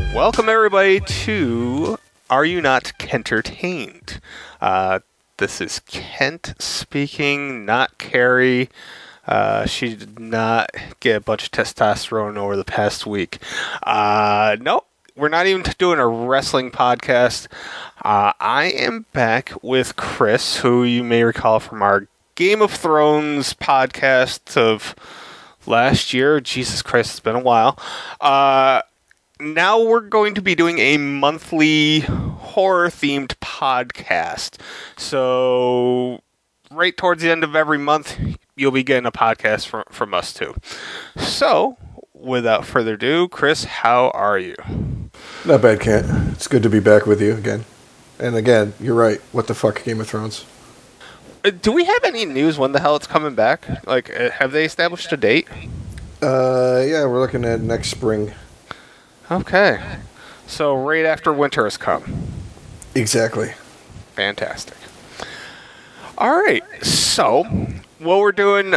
Welcome everybody to Are You Not Kentertained? This is Kent speaking, not Carrie. She did not get a bunch of testosterone over the past week. Nope, we're not even doing a wrestling podcast. I am back with Chris, who you may recall from our Game of Thrones podcast of last year. Jesus Christ, it's been a while. Now we're going to be doing a monthly horror-themed podcast. So, right towards the end of every month, you'll be getting a podcast from us too. So, without further ado, Chris, how are you? Not bad, Kent. It's good to be back with you again. And again, you're right. What the fuck, Game of Thrones? Do we have any news when the hell it's coming back? Like, have they established a date? Yeah, we're looking at next spring. Okay. So, right after winter has come. Exactly. Fantastic. All right. So, what we're doing,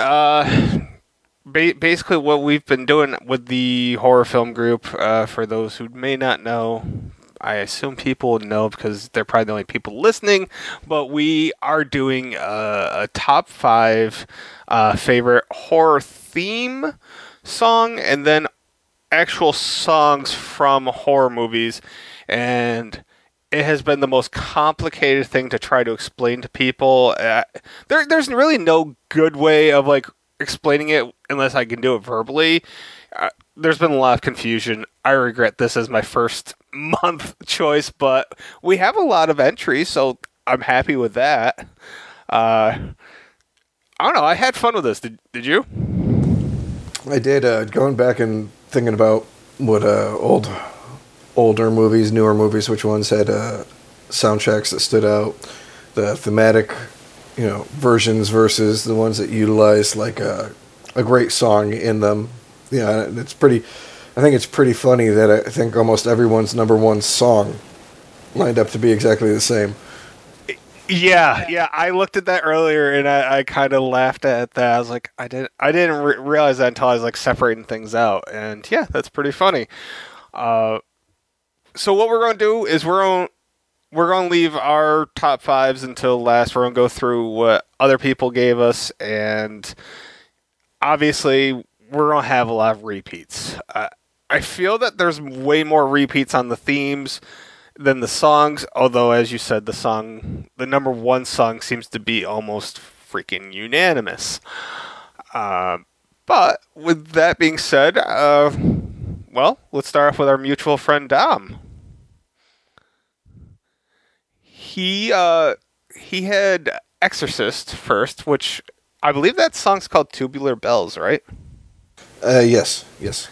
basically what we've been doing with the horror film group, for those who may not know, I assume people know because they're probably the only people listening, but we are doing a top 5 favorite horror theme song and then actual songs from horror movies, and it has been the most complicated thing to try to explain to people. There's really no good way of like explaining it unless I can do it verbally. There's been a lot of confusion. I regret this as my first month choice, but we have a lot of entries, so I'm happy with that. I don't know. I had fun with this. Did you? I did. Going back and thinking about what older movies, newer movies, which ones had soundtracks that stood out, the thematic, versions versus the ones that utilize like a great song in them. Yeah, it's pretty. I think it's pretty funny that I think almost everyone's number one song lined up to be exactly the same. Yeah. I looked at that earlier and I kind of laughed at that. I was like, I didn't realize that until I was like separating things out. And yeah, that's pretty funny. So what we're going to do is we're going to leave our top 5s until last. We're going to go through what other people gave us, and obviously we're going to have a lot of repeats. I feel that there's way more repeats on the themes than the songs, although as you said, the number one song seems to be almost freaking unanimous. But with that being said, well, let's start off with our mutual friend Dom. He had Exorcist first, which I believe that song's called Tubular Bells, right? Yes.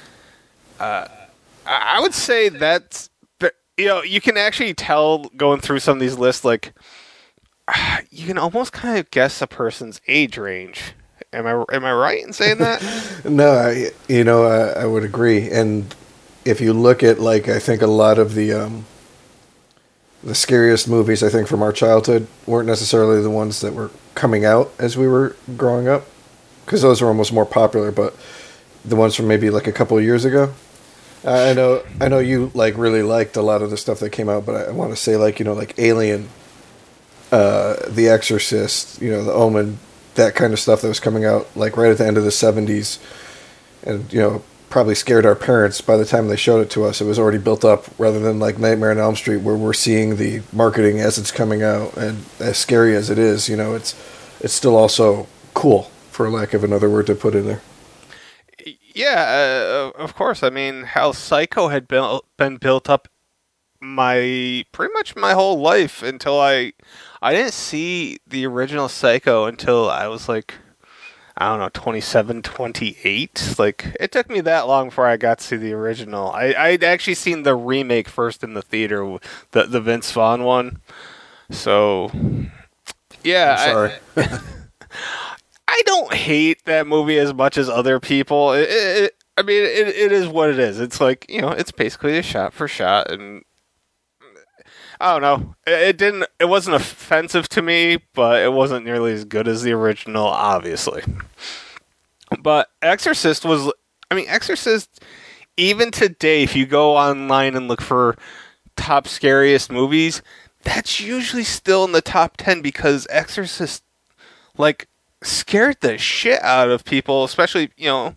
I would say that's, you can actually tell going through some of these lists, like, you can almost kind of guess a person's age range. Am I right in saying that? No, I would agree. And if you look at, like, I think a lot of the scariest movies, I think, from our childhood weren't necessarily the ones that were coming out as we were growing up, because those were almost more popular, but the ones from maybe like a couple of years ago. I know you like really liked a lot of the stuff that came out, but I want to say like Alien, The Exorcist, The Omen, that kind of stuff that was coming out like right at the end of the 70s, and probably scared our parents by the time they showed it to us. It was already built up, rather than like Nightmare on Elm Street, where we're seeing the marketing as it's coming out, and as scary as it is, it's still also cool, for lack of another word to put in there. Yeah, of course. I mean, how Psycho had been built up pretty much my whole life until I didn't see the original Psycho until I was like, I don't know, 27, 28. Like, it took me that long before I got to see the original. I'd actually seen the remake first in the theater, the Vince Vaughn one. So, yeah. I'm sorry. I don't hate that movie as much as other people. I mean, it is what it is. It's like, it's basically a shot for shot, and I don't know. It wasn't offensive to me, but it wasn't nearly as good as the original, obviously. But Exorcist, even today, if you go online and look for top scariest movies, that's usually still in the top 10 because Exorcist, like, scared the shit out of people, especially,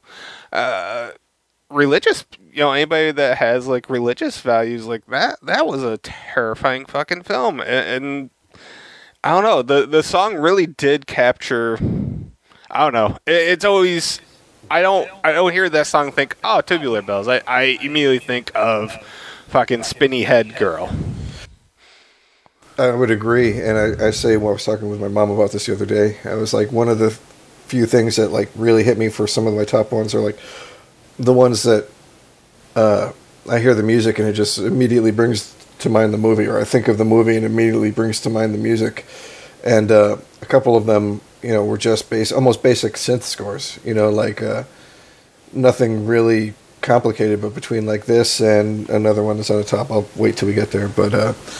religious, anybody that has, like, religious values like that. That was a terrifying fucking film. And I don't know, the song really did capture, I don't know. It's always, I don't hear that song and think, oh, Tubular Bells. I immediately think of fucking Spinny Head Girl. I would agree, and I say when I was talking with my mom about this the other day, I was like, one of the few things that like really hit me for some of my top ones are like the ones that I hear the music and it just immediately brings to mind the movie, or I think of the movie and immediately brings to mind the music. And a couple of them, were just almost basic synth scores, like nothing really complicated, but between like this and another one that's on the top, I'll wait till we get there. But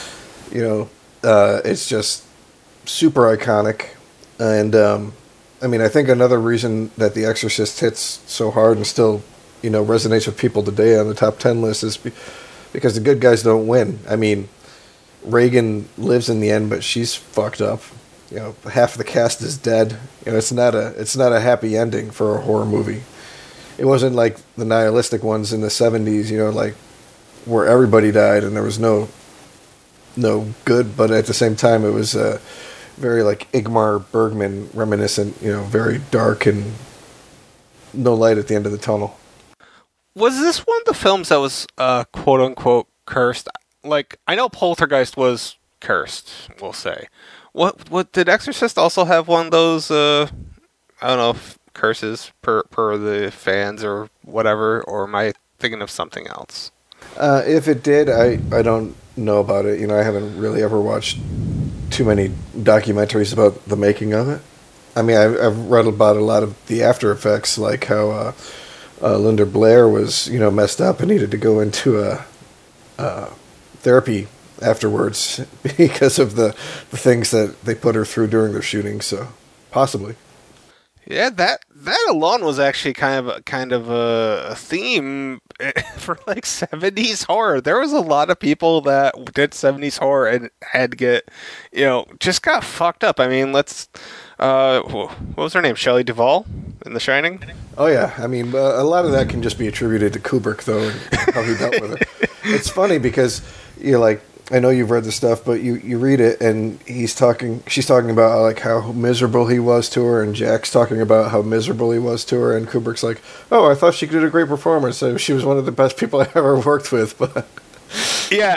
it's just super iconic. And I think another reason that The Exorcist hits so hard and still, resonates with people today on the top 10 list is because the good guys don't win. I mean, Reagan lives in the end, but she's fucked up. Half of the cast is dead. It's not a happy ending for a horror movie. It wasn't like the nihilistic ones in the 70s, like where everybody died and there was no good, but at the same time it was very like Ingmar Bergman reminiscent, very dark and no light at the end of the tunnel. Was this one of the films that was quote unquote cursed? Like, I know Poltergeist was cursed, we'll say. What did Exorcist also have one of those I don't know if curses per the fans or whatever, or am I thinking of something else? If it did, I don't know about it. I haven't really ever watched too many documentaries about the making of it. I mean, I've read about a lot of the after effects, like how Linda Blair was, messed up and needed to go into a therapy afterwards because of the things that they put her through during their shooting. So, possibly. Yeah, that alone was actually kind of a theme for like 70s horror. There was a lot of people that did 70s horror and had to get, just got fucked up. I mean, what was her name? Shelley Duvall in The Shining? Oh yeah, I mean, a lot of that can just be attributed to Kubrick though, and how he dealt with it. It's funny because I know you've read the stuff, but you read it and she's talking about like how miserable he was to her, and Jack's talking about how miserable he was to her, and Kubrick's like, oh, I thought she did a great performance. She was one of the best people I ever worked with, but yeah,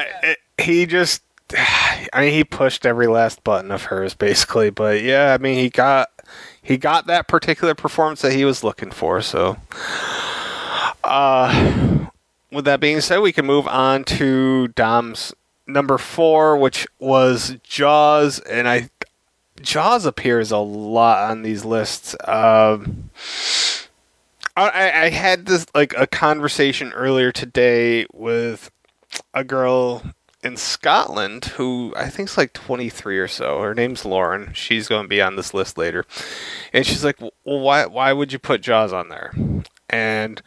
he pushed every last button of hers basically, but yeah, I mean, he got that particular performance that he was looking for, so with that being said, we can move on to Dom's number 4, which was Jaws, and Jaws appears a lot on these lists. I had this like a conversation earlier today with a girl in Scotland who I think is like 23 or so. Her name's Lauren. She's going to be on this list later, and she's like, "Well, why would you put Jaws on there?" And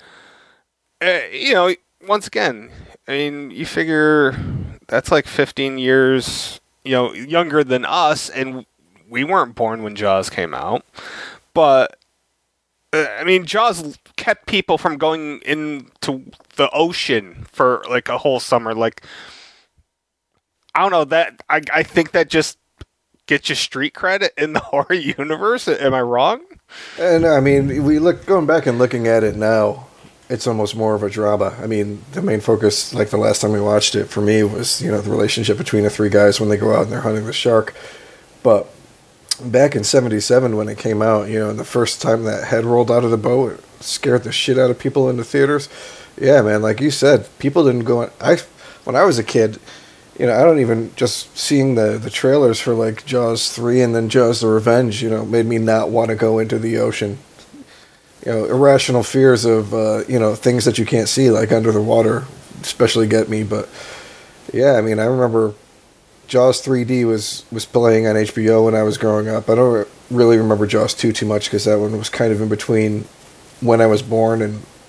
once again, I mean, you figure that's like 15 years, younger than us, and we weren't born when Jaws came out. But, I mean, Jaws kept people from going into the ocean for like a whole summer. Like, I don't know, that I think that just gets you street credit in the horror universe. Am I wrong? And I mean, going back and looking at it now, it's almost more of a drama. I mean, the main focus, like the last time we watched it, for me was, the relationship between the 3 guys when they go out and they're hunting the shark. But back in 77 when it came out, and the first time that head rolled out of the boat, it scared the shit out of people in the theaters. Yeah, man, like you said, people didn't go... When I was a kid, I don't even... Just seeing the trailers for, like, Jaws 3 and then Jaws the Revenge, made me not want to go into the ocean. Irrational fears of, things that you can't see, like under the water, especially get me. But, yeah, I mean, I remember Jaws 3D was playing on HBO when I was growing up. I don't really remember Jaws 2 too much because that one was kind of in between when I was born and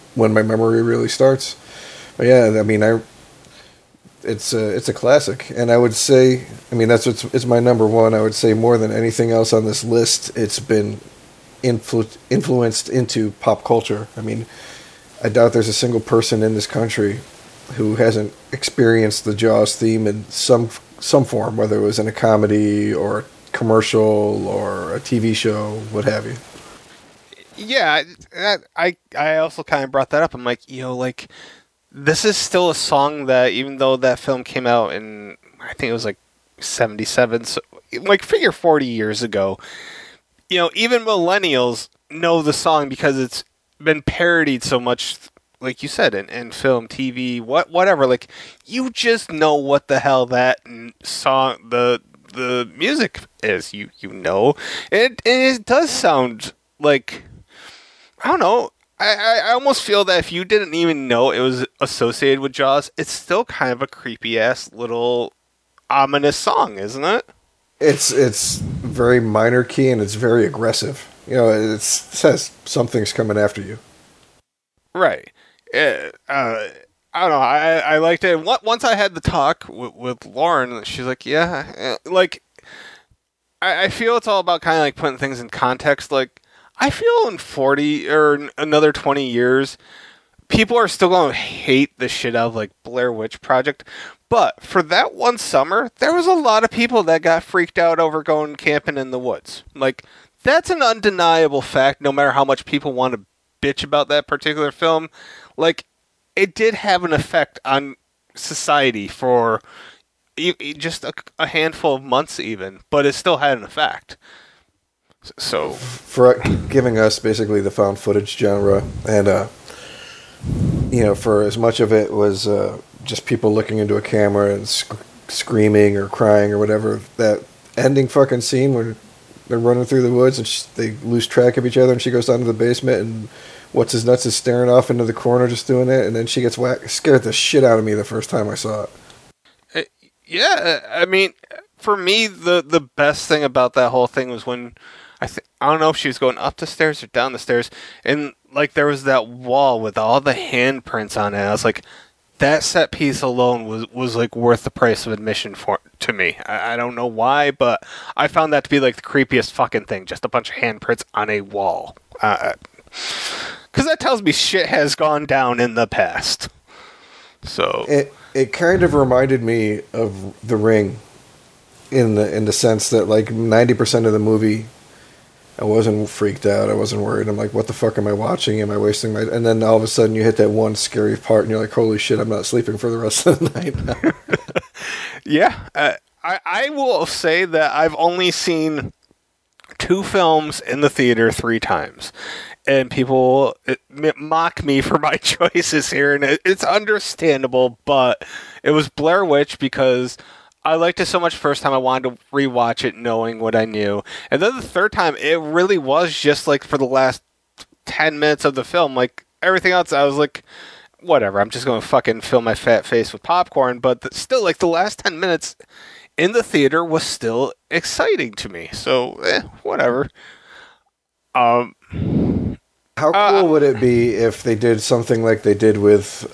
when my memory really starts. But yeah, I mean, it's a classic, and I would say, I mean, it's my number one. I would say more than anything else on this list, it's been influenced into pop culture. I mean, I doubt there's a single person in this country who hasn't experienced the Jaws theme in some form, whether it was in a comedy or a commercial or a TV show, what have you. Yeah, I also kind of brought that up. I'm like, like, this is still a song that, even though that film came out in, I think it was like 77, so like figure 40 years ago, even millennials know the song because it's been parodied so much, like you said, in film, TV, whatever. Like, you just know what the hell that song, the music is. You know, it does sound like, I don't know. I almost feel that if you didn't even know it was associated with Jaws, it's still kind of a creepy ass little ominous song, isn't it? It's very minor key and it's very aggressive. It says something's coming after you. Right. I don't know. I liked it. Once I had the talk with Lauren, she's like, yeah, like, I feel it's all about kind of like putting things in context. Like, I feel in 40 or another 20 years, people are still going to hate the shit out of like Blair Witch Project. But for that one summer, there was a lot of people that got freaked out over going camping in the woods. Like, that's an undeniable fact, no matter how much people want to bitch about that particular film. Like, it did have an effect on society for just a handful of months even, but it still had an effect. So, for giving us basically the found footage genre, and for as much of it was just people looking into a camera and screaming or crying or whatever, that ending fucking scene where they're running through the woods and they lose track of each other and she goes down to the basement and what's his nuts is staring off into the corner just doing it, and then she gets whacked. It scared the shit out of me the first time I saw it. Yeah, I mean, for me, the best thing about that whole thing was when I don't know if she was going up the stairs or down the stairs, and like there was that wall with all the handprints on it. I was like, that set piece alone was like worth the price of admission to me. I don't know why, but I found that to be like the creepiest fucking thing. Just a bunch of handprints on a wall. Because that tells me shit has gone down in the past. So it kind of reminded me of The Ring, in the sense that like 90% of the movie, I wasn't freaked out. I wasn't worried. I'm like, what the fuck am I watching? Am I wasting my... And then all of a sudden you hit that one scary part and you're like, holy shit, I'm not sleeping for the rest of the night now. Yeah. I will say that I've only seen 2 films in the theater 3 times. And people mock me for my choices here. And it's understandable, but it was Blair Witch because I liked it so much first time I wanted to rewatch it knowing what I knew. And then the third time, it really was just like for the last 10 minutes of the film. Like everything else, I was like, whatever, I'm just going to fucking fill my fat face with popcorn. But still, like the last 10 minutes in the theater was still exciting to me. So, whatever. How cool would it be if they did something like they did with...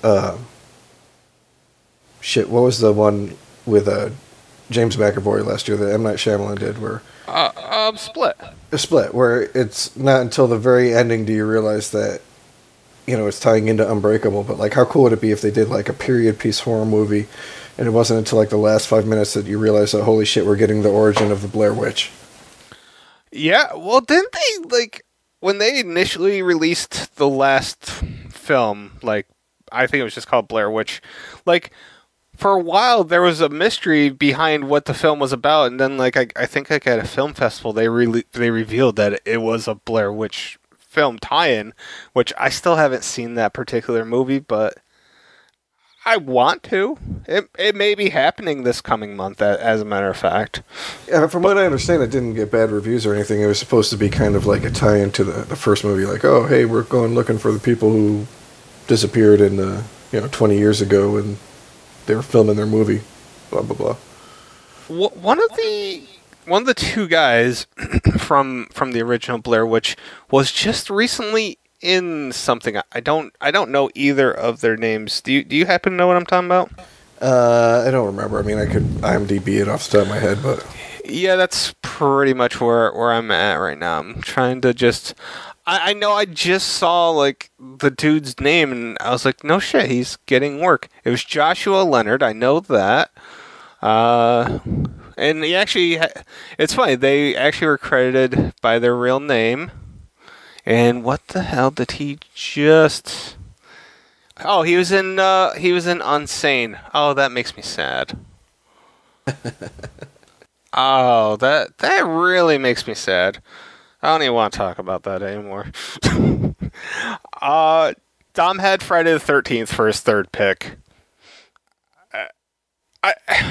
what was the one with James McAvoy last year that M. Night Shyamalan did, where... Split. A Split, where it's not until the very ending do you realize that, it's tying into Unbreakable, but, like, how cool would it be if they did, like, a period piece horror movie, and it wasn't until, like, the last 5 minutes that you realize that, holy shit, we're getting the origin of the Blair Witch. Yeah, well, didn't they, like, when they initially released the last film, like, I think it was just called Blair Witch, like... For a while, there was a mystery behind what the film was about, and then, like, I think, like, at a film festival, they revealed that it was a Blair Witch film tie-in, which I still haven't seen that particular movie, but I want to. It may be happening this coming month, as a matter of fact. Yeah, from what I understand, it didn't get bad reviews or anything. It was supposed to be kind of like a tie-in to the first movie, like, oh, hey, we're going looking for the people who disappeared in 20 years ago, and they were filming their movie, blah blah blah. One of the 2 guys from the original Blair Witch was just recently in something. I don't know either of their names. Do you happen to know what I'm talking about? I don't remember. I mean, I could IMDb it off the top of my head, but Yeah, that's pretty much where I'm at right now. I'm trying to just. I know I just saw like the dude's name and I was like, no shit, he's getting work. It was Joshua Leonard. I know that. And he actually, it's funny. They actually were credited by their real name. And what the hell did he just? Oh, he was in Unsane. Oh, that makes me sad. Oh, that really makes me sad. I don't even want to talk about that anymore. Dom had Friday the 13th for his third pick. I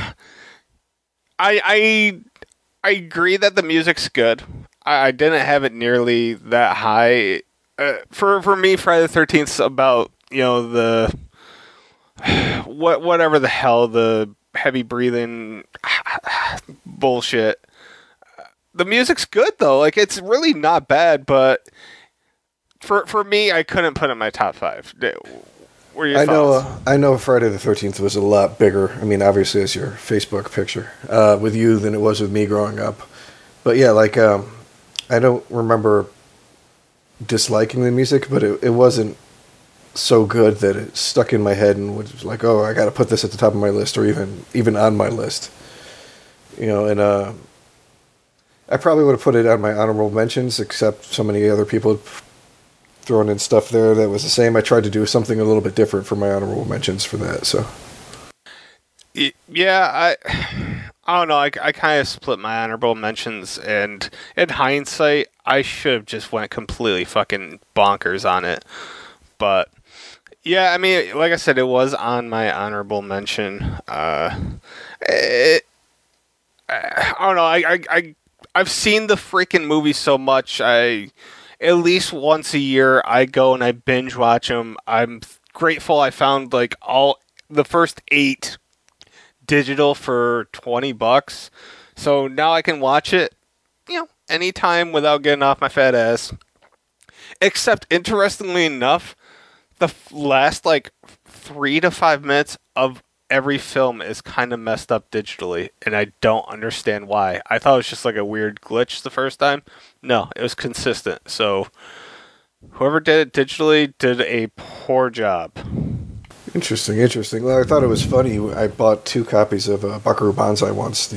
I agree that the music's good. I didn't have it nearly that high. For me, Friday the 13th is about the whatever the hell the heavy breathing bullshit. The music's good though. Like it's really not bad, but for me, I couldn't put it in my top 5. What are your thoughts? I know Friday the 13th was a lot bigger. I mean, obviously, as your Facebook picture with you than it was with me growing up. But yeah, like I don't remember disliking the music, but it wasn't so good that it stuck in my head and was like, oh, I got to put this at the top of my list or even on my list. And I probably would have put it on my honorable mentions, except so many other people throwing in stuff there that was the same. I tried to do something a little bit different for my honorable mentions for that. So, yeah, I don't know. I kind of split my honorable mentions, and in hindsight, I should have just went completely fucking bonkers on it. But yeah, I mean, like I said, it was on my honorable mention. I don't know. I've seen the freaking movie so much. At least once a year, I go and I binge watch them. I'm grateful I found like all the first 8 digital for $20. So now I can watch it, anytime without getting off my fat ass. Except, interestingly enough, the last like 3 to 5 minutes of every film is kind of messed up digitally, and I don't understand why. I thought it was just like a weird glitch the first time. No, it was consistent. So whoever did it digitally did a poor job. Interesting. Well, I thought it was funny. I bought 2 copies of Buckaroo Banzai once.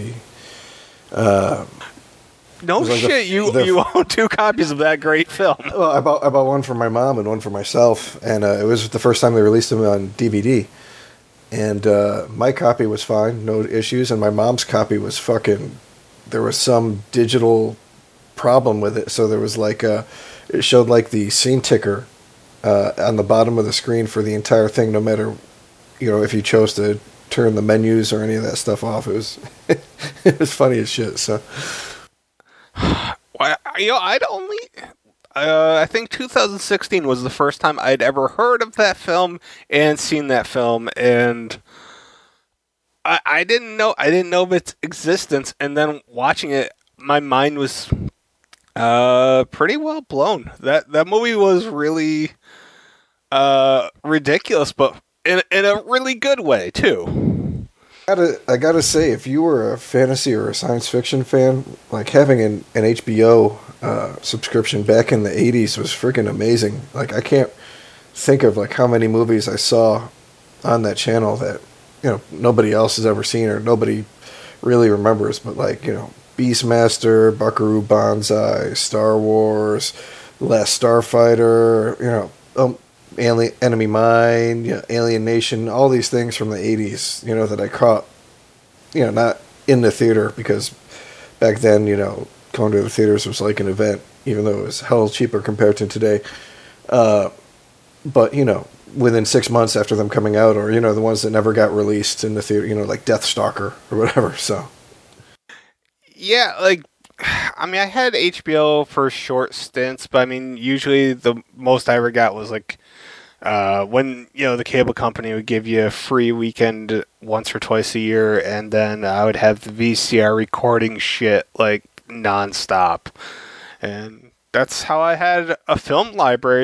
No like shit, you own 2 copies of that great film. Well, I bought one for my mom and one for myself, and it was the first time they released them on DVD. And my copy was fine, no issues, and my mom's copy was fucking. There was some digital problem with it, so there was like it showed like the scene ticker on the bottom of the screen for the entire thing, no matter if you chose to turn the menus or any of that stuff off. It was it was funny as shit. So, I'd only. I think 2016 was the first time I'd ever heard of that film and seen that film, and I didn't know of its existence. And then watching it, my mind was pretty well blown. That movie was really ridiculous, but in a really good way too. I gotta say, if you were a fantasy or a science fiction fan, like having an HBO subscription back in the 80s was freaking amazing. Like I can't think of like how many movies I saw on that channel that nobody else has ever seen or nobody really remembers. But like Beastmaster, Buckaroo Banzai, Star Wars, Last Starfighter, Alien, Enemy Mine, Alien Nation, all these things from the 80s, that I caught, not in the theater, because back then, going to the theaters was like an event, even though it was hell cheaper compared to today. But, within 6 months after them coming out, or, the ones that never got released in the theater, like Deathstalker or whatever, so. Yeah, like, I mean, I had HBO for short stints, but I mean, usually the most I ever got was like, when the cable company would give you a free weekend once or twice a year, and then I would have the VCR recording shit like nonstop, and that's how I had a film library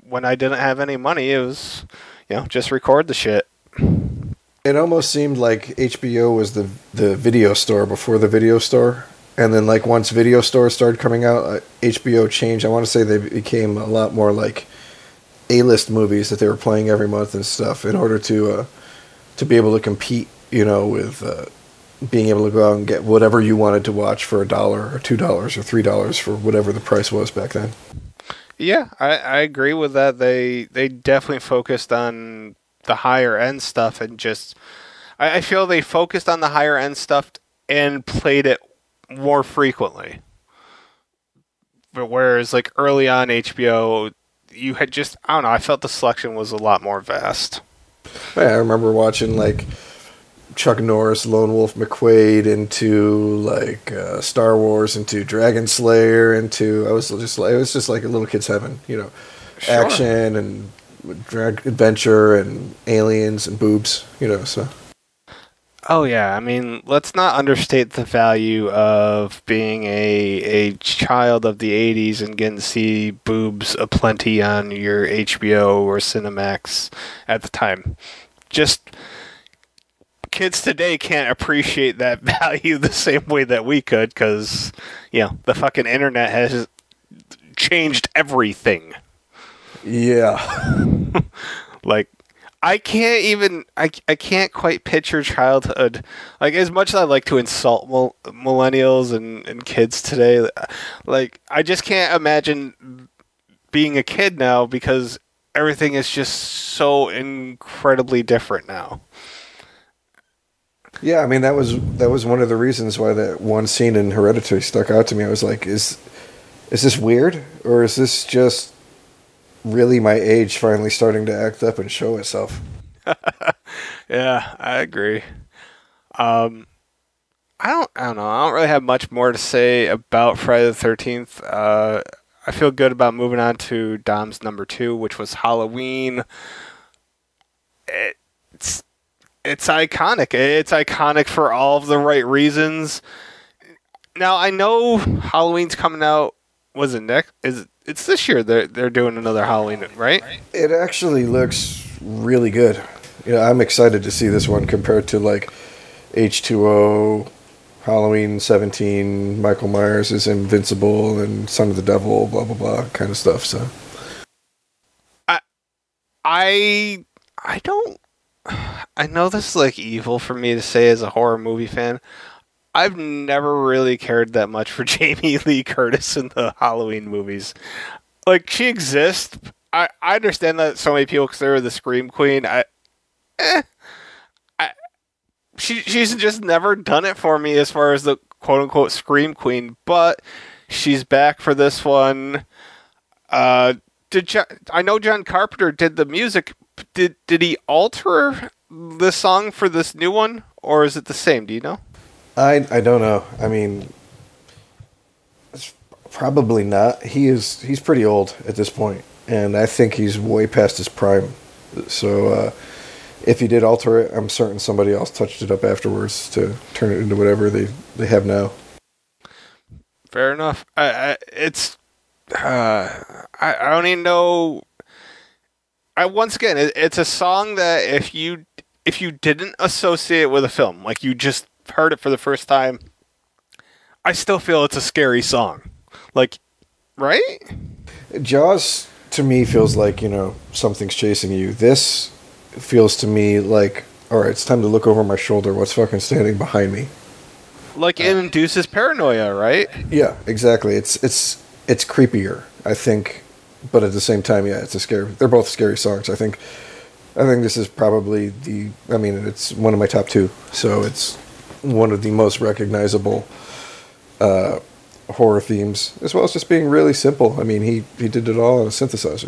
when I didn't have any money, it was, just record the shit. It almost seemed like HBO was the video store before the video store. And then, like, once video stores started coming out, HBO changed. I want to say they became a lot more like A-list movies that they were playing every month and stuff in order to be able to compete, with being able to go out and get whatever you wanted to watch for $1 or $2 or $3 for whatever the price was back then. Yeah, I agree with that. They definitely focused on the higher end stuff and just I feel they focused on the higher end stuff and played it more frequently. But whereas like early on HBO, you had just I don't know, I felt the selection was a lot more vast. Yeah, I remember watching like Chuck Norris, Lone Wolf McQuade, into like Star Wars, into Dragon Slayer, it was just like a little kid's heaven, Sure. Action and adventure and aliens and boobs, so. Oh yeah, I mean, let's not understate the value of being a child of the '80s and getting to see boobs aplenty on your HBO or Cinemax at the time. Just kids today can't appreciate that value the same way that we could because, the fucking internet has changed everything. Yeah. Like, I can't quite picture childhood. Like, as much as I like to insult millennials and kids today, like, I just can't imagine being a kid now because everything is just so incredibly different now. Yeah, I mean that was one of the reasons why that one scene in Hereditary stuck out to me. I was like, is this weird, or is this just really my age finally starting to act up and show itself? Yeah, I agree. I don't know. I don't really have much more to say about Friday the 13th. I feel good about moving on to Dom's number 2, which was Halloween. It's iconic. It's iconic for all of the right reasons. Now I know Halloween's coming out. Was it next? It's this year? They're doing another Halloween, right? It actually looks really good. I'm excited to see this one compared to like H2O, Halloween 17, Michael Myers is Invincible, and Son of the Devil, blah blah blah, kind of stuff. So, I don't. I know this is like evil for me to say as a horror movie fan. I've never really cared that much for Jamie Lee Curtis in the Halloween movies. Like, she exists. I understand that so many people consider her the Scream Queen. She's just never done it for me as far as the quote-unquote Scream Queen, but she's back for this one. I know John Carpenter did the music. Did he alter the song for this new one, or is it the same? Do you know? I don't know. I mean, it's probably not. He's pretty old at this point, and I think he's way past his prime. So if he did alter it, I'm certain somebody else touched it up afterwards to turn it into whatever they have now. Fair enough. I don't even know. Once again, it's a song that if you didn't associate it with a film, like you just heard it for the first time, I still feel it's a scary song. Like, right? Jaws to me feels like, something's chasing you. This feels to me like, all right, it's time to look over my shoulder. What's fucking standing behind me? Like it induces paranoia, right? Yeah, exactly. It's creepier, I think, but at the same time, yeah, they're both scary songs. I think this is probably it's one of my top 2, so it's one of the most recognizable horror themes, as well as just being really simple. I mean, he did it all on a synthesizer.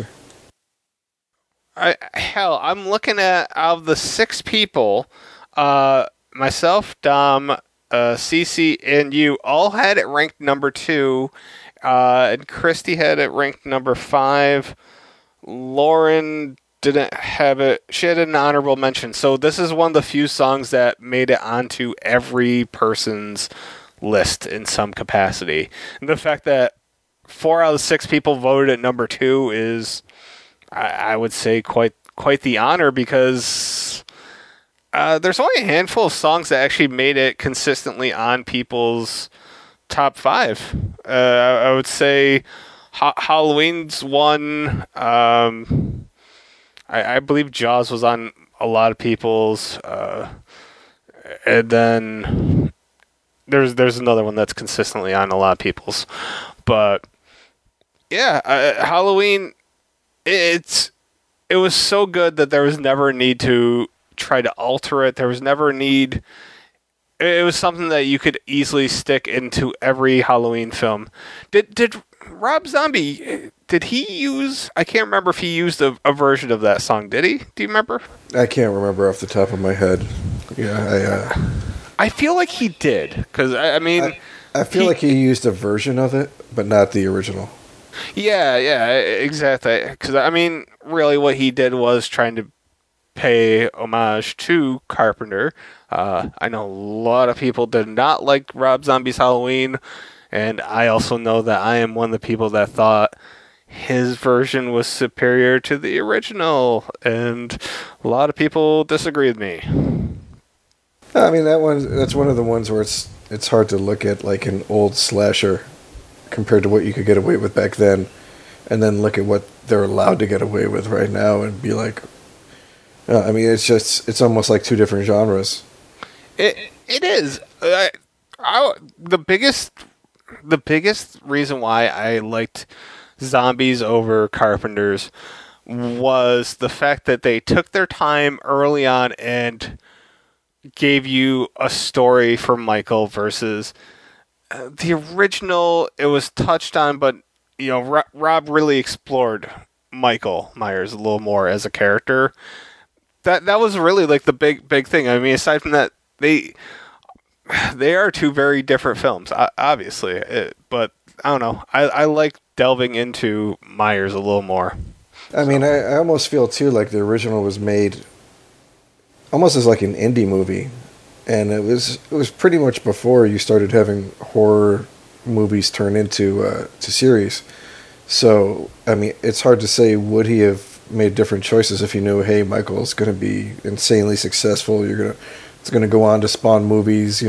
I'm looking at, out of the 6 people, myself, Dom, Cece, and you all had it ranked number 2, and Christy had it ranked number 5. Lauren didn't have it. She had an honorable mention. So this is one of the few songs that made it onto every person's list in some capacity. And the fact that 4 out of 6 people voted at number 2 is I would say quite the honor, because there's only a handful of songs that actually made it consistently on people's top five. I would say Halloween's one. I believe Jaws was on a lot of people's, and then there's another one that's consistently on a lot of people's. But yeah, Halloween. It was so good that there was never a need to try to alter it. There was never a need. It was something that you could easily stick into every Halloween film. Did Rob Zombie, did he use? I can't remember if he used a version of that song. Did he? Do you remember? I can't remember off the top of my head. Yeah, I feel like he did, because I mean, I feel like he used a version of it, but not the original. yeah, exactly. Because I mean, really, what he did was trying to pay homage to Carpenter. I know a lot of people did not like Rob Zombie's Halloween, and I also know that I am one of the people that thought his version was superior to the original, and a lot of people disagree with me. I mean, that's one of the ones where it's hard to look at like an old slasher compared to what you could get away with back then, and then look at what they're allowed to get away with right now and be like, I mean, it's almost like two different genres. It is. The biggest reason why I liked Zombies over Carpenters was the fact that they took their time early on and gave you a story for Michael versus the original. It was touched on, but you know, Rob really explored Michael Myers a little more as a character. That was really like the big thing. I mean, aside from that, they are two very different films, obviously. But I don't know. I like delving into Myers a little more. I mean, I almost feel too like the original was made almost as like an indie movie, and it was pretty much before you started having horror movies turn into to series. So I mean, it's hard to say would he have made different choices if he knew, hey, Michael's going to be insanely successful. It's going to go on to spawn movies,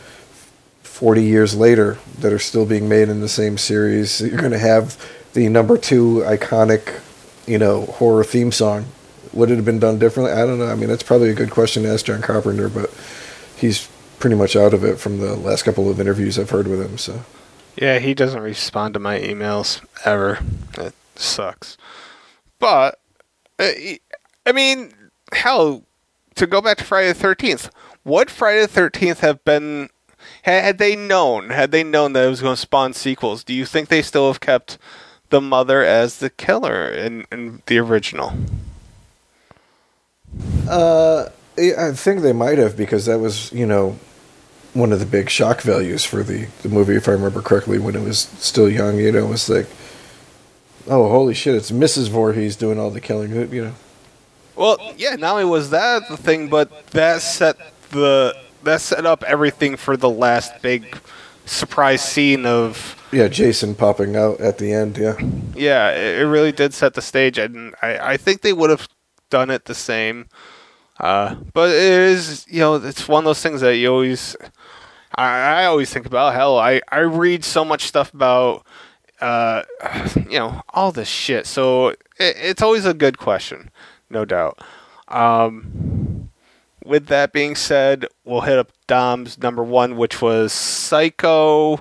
40 years later that are still being made in the same series. You're going to have the number 2 iconic, horror theme song. Would it have been done differently? I don't know. I mean, that's probably a good question to ask John Carpenter, but he's pretty much out of it from the last couple of interviews I've heard with him. So, yeah, he doesn't respond to my emails ever. It sucks. But I mean, hell, to go back to Friday the 13th, would Friday the 13th have been, had they known that it was going to spawn sequels, do you think they still have kept the mother as the killer in the original? I think they might have, because that was, one of the big shock values for the movie, if I remember correctly, when it was still young. It was like, oh, holy shit, it's Mrs. Voorhees doing all the killing, Well, yeah, not only was that the thing, but that set up everything for the last big surprise scene of... Yeah, Jason popping out at the end, yeah. Yeah, it really did set the stage, and I think they would have done it the same. But it is, it's one of those things that you always... I always think about. Hell, I read so much stuff about... all this shit. So it's always a good question, no doubt. With that being said, we'll hit up Dom's number 1, which was Psycho.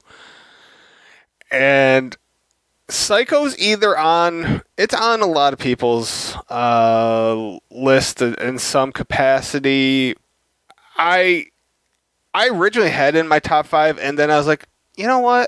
And Psycho's it's on a lot of people's list in some capacity. I originally had it in my top 5, and then I was like, you know what?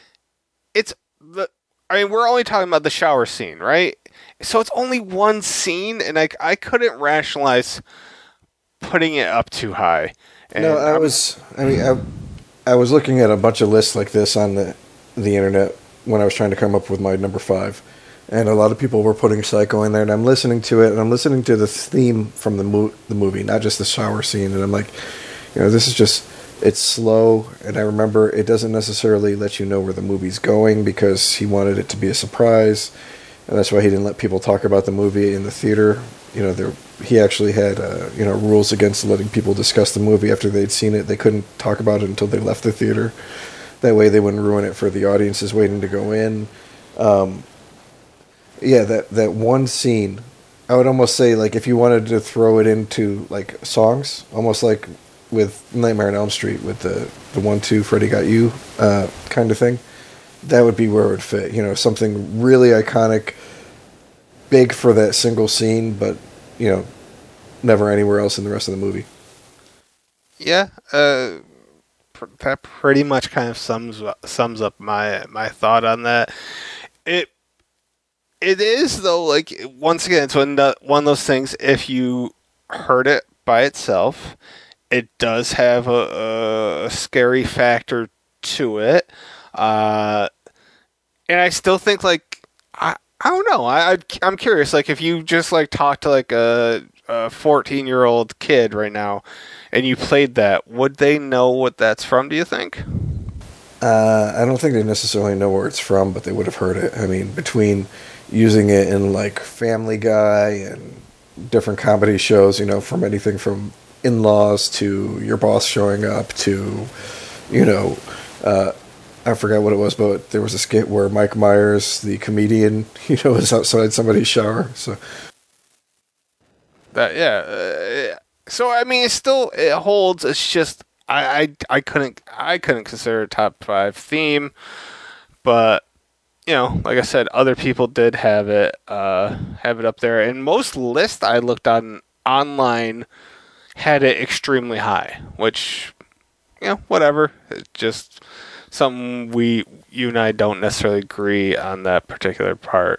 We're only talking about the shower scene, right? So it's only one scene, and I couldn't rationalize putting it up too high. And no, I was looking at a bunch of lists like this on the internet when I was trying to come up with my number 5, and a lot of people were putting Psycho in there, and I'm listening to it, and I'm listening to the theme from the movie, not just the shower scene, and I'm like, this is just... It's slow, and I remember it doesn't necessarily let you know where the movie's going because he wanted it to be a surprise. and that's why he didn't let people talk about the movie in the theater. He actually had rules against letting people discuss the movie after they'd seen it. They couldn't talk about it until they left the theater. That way, they wouldn't ruin it for the audiences waiting to go in. That one scene, I would almost say, like, if you wanted to throw it into, like, songs, almost like with Nightmare on Elm Street, with the 1-2 Freddy Got You kind of thing, that would be where it would fit. Something really iconic, big for that single scene, but, never anywhere else in the rest of the movie. Yeah, that pretty much kind of sums up my thought on that. It is, though, like, once again, it's one of those things, if you heard it by itself, it does have a scary factor to it. And I still think, like, I don't know. I'm curious, like, if you just, like, talk to, like, a 14-year-old kid right now, and you played that, would they know what that's from, do you think? I don't think they necessarily know where it's from, but they would have heard it. I mean, between using it in, like, Family Guy and different comedy shows, from anything from In-Laws to Your Boss Showing Up to, I forgot what it was, but there was a skit where Mike Myers, the comedian, was outside somebody's shower. So that, yeah. So I mean, it holds. It's just I couldn't consider a top 5 theme, but like I said, other people did have it up there, and most lists I looked on online had it extremely high, which whatever. It's just something you and I don't necessarily agree on that particular part.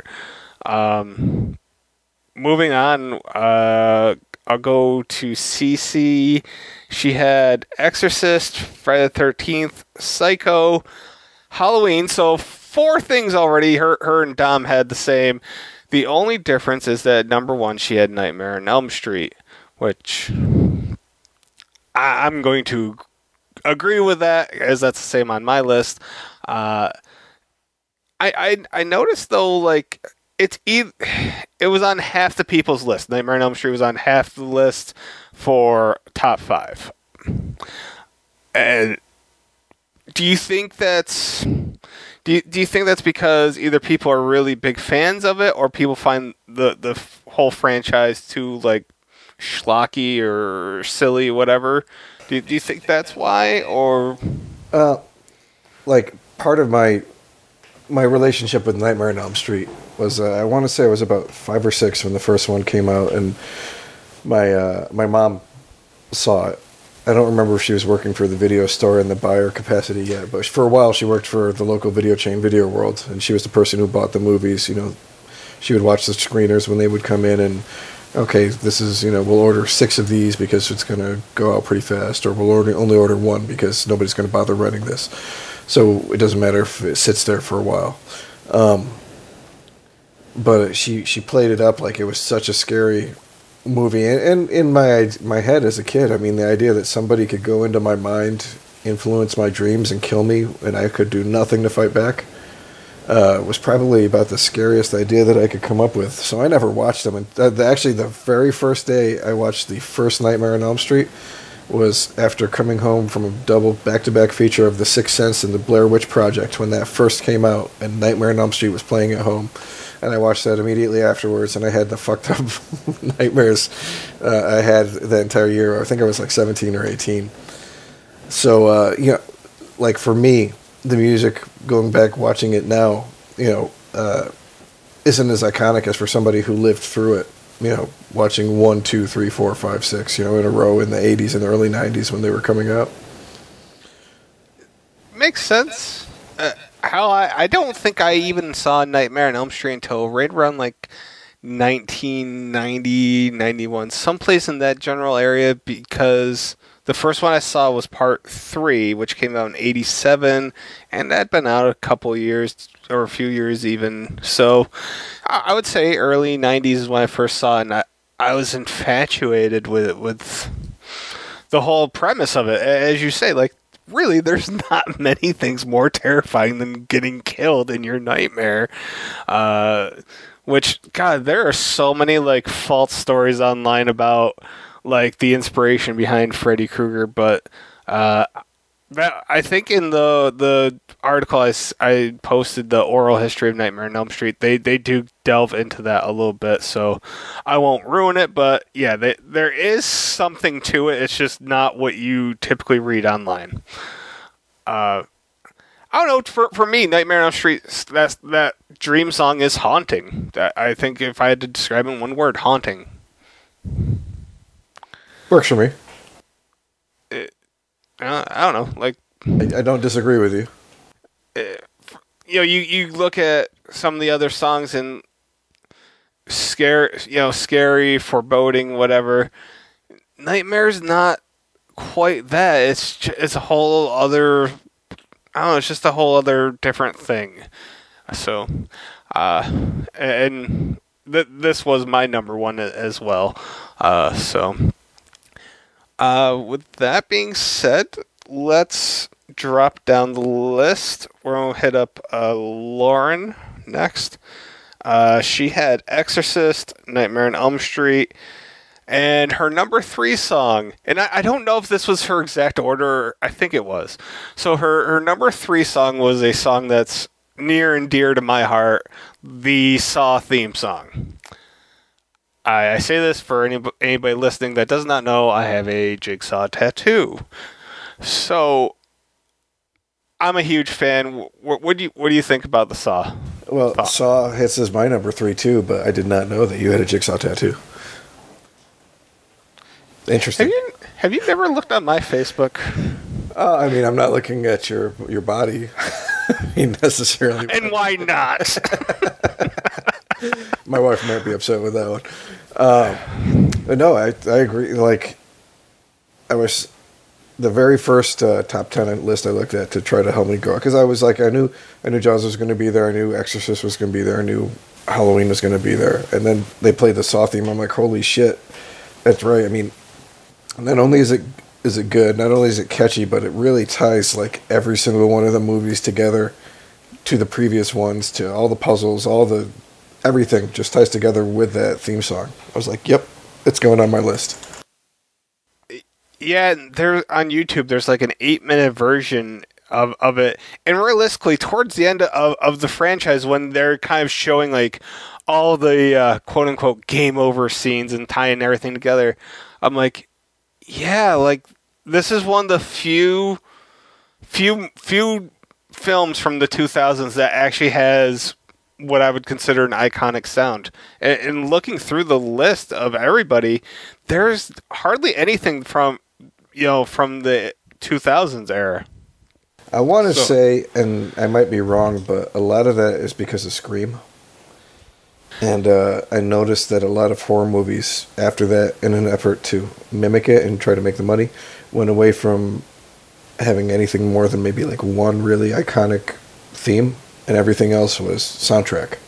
Moving on, I'll go to Cece. She had Exorcist, Friday the 13th, Psycho, Halloween. So 4 things already. Her and Dom had the same. The only difference is that number 1, she had Nightmare on Elm Street, which I'm going to agree with that, as that's the same on my list. I noticed, though, like, it was on half the people's list. Nightmare on Elm Street was on half the list for top 5. And do you think that's because either people are really big fans of it, or people find the whole franchise too, like, schlocky or silly, whatever? Do you think that's why, or like, part of my relationship with Nightmare on Elm Street was, I want to say I was about 5 or 6 when the first one came out, and my mom saw it. I don't remember if she was working for the video store in the buyer capacity yet, but for a while she worked for the local video chain, Video World, and she was the person who bought the movies. She would watch the screeners when they would come in, and okay, this is, we'll order 6 of these because it's going to go out pretty fast, or we'll only order 1 because nobody's going to bother renting this. So it doesn't matter if it sits there for a while. But she played it up like it was such a scary movie. And in my head as a kid, I mean, the idea that somebody could go into my mind, influence my dreams, and kill me, and I could do nothing to fight back, was probably about the scariest idea that I could come up with. So I never watched them. And actually, the very first day I watched the first Nightmare on Elm Street was after coming home from a double back-to-back feature of The Sixth Sense and The Blair Witch Project, when that first came out and Nightmare on Elm Street was playing at home. And I watched that immediately afterwards, and I had the fucked up nightmares I had that entire year. I think I was like 17 or 18. So, like, for me, the music, going back watching it now, isn't as iconic as for somebody who lived through it. Watching 1, 2, 3, 4, 5, 6, in a row in the 80s and the early 90s when they were coming out. Makes sense. I don't think I even saw Nightmare on Elm Street until right around, like, 1990, 91, someplace in that general area, because the first one I saw was part 3, which came out in 87, and that had been out a couple years, or a few years even. So I would say early 90s is when I first saw it, and I was infatuated with the whole premise of it. As you say, like, really, there's not many things more terrifying than getting killed in your nightmare. Which, God, there are so many like false stories online about like the inspiration behind Freddy Krueger, but that I think in the article I posted, the oral history of Nightmare on Elm Street, they do delve into that a little bit, so I won't ruin it. But yeah, there is something to it. It's just not what you typically read online. I don't know. For me, Nightmare on Elm Street, that dream song is haunting. I think if I had to describe it in one word, haunting. Works for me. I don't know. Like, I don't disagree with you. You look at some of the other songs and scary, foreboding, whatever. Nightmare's not quite that. It's a whole other. I don't know. It's just a whole other different thing. So, and this was my number one as well. With that being said, let's drop down the list. We're going to hit up Lauren next. She had Exorcist, Nightmare on Elm Street, and her number 3 song, and I don't know if this was her exact order, I think it was. So her number 3 song was a song that's near and dear to my heart, the Saw theme song. I say this for anybody listening that does not know, I have a Jigsaw tattoo. So, I'm a huge fan. What do you think about the Saw? Well, Saw hits as my number 3 too, but I did not know that you had a Jigsaw tattoo. Interesting. Have you never looked on my Facebook? I mean, I'm not looking at your body necessarily. And why not? My wife might be upset with that one. But no, I agree. Like, I was the very first top 10 list I looked at to try to help me go, because I was like, I knew Jaws was going to be there, I knew Exorcist was going to be there, I knew Halloween was going to be there, and then they played the Saw theme. I'm like, holy shit, that's right. I mean, not only is it good, not only is it catchy, but it really ties like every single one of the movies together to the previous ones, to all the puzzles, everything just ties together with that theme song. I was like, yep, it's going on my list. Yeah, there on YouTube, there's like an 8-minute version of it. And realistically, towards the end of the franchise, when they're kind of showing like all the quote-unquote game over scenes and tying everything together, I'm like, yeah, like this is one of the few films from the 2000s that actually has what I would consider an iconic sound. And looking through the list of everybody, there's hardly anything from the 2000s era. I want to say, and I might be wrong, but a lot of that is because of Scream. And I noticed that a lot of horror movies after that, in an effort to mimic it and try to make the money, went away from having anything more than maybe like one really iconic theme, and everything else was soundtrack.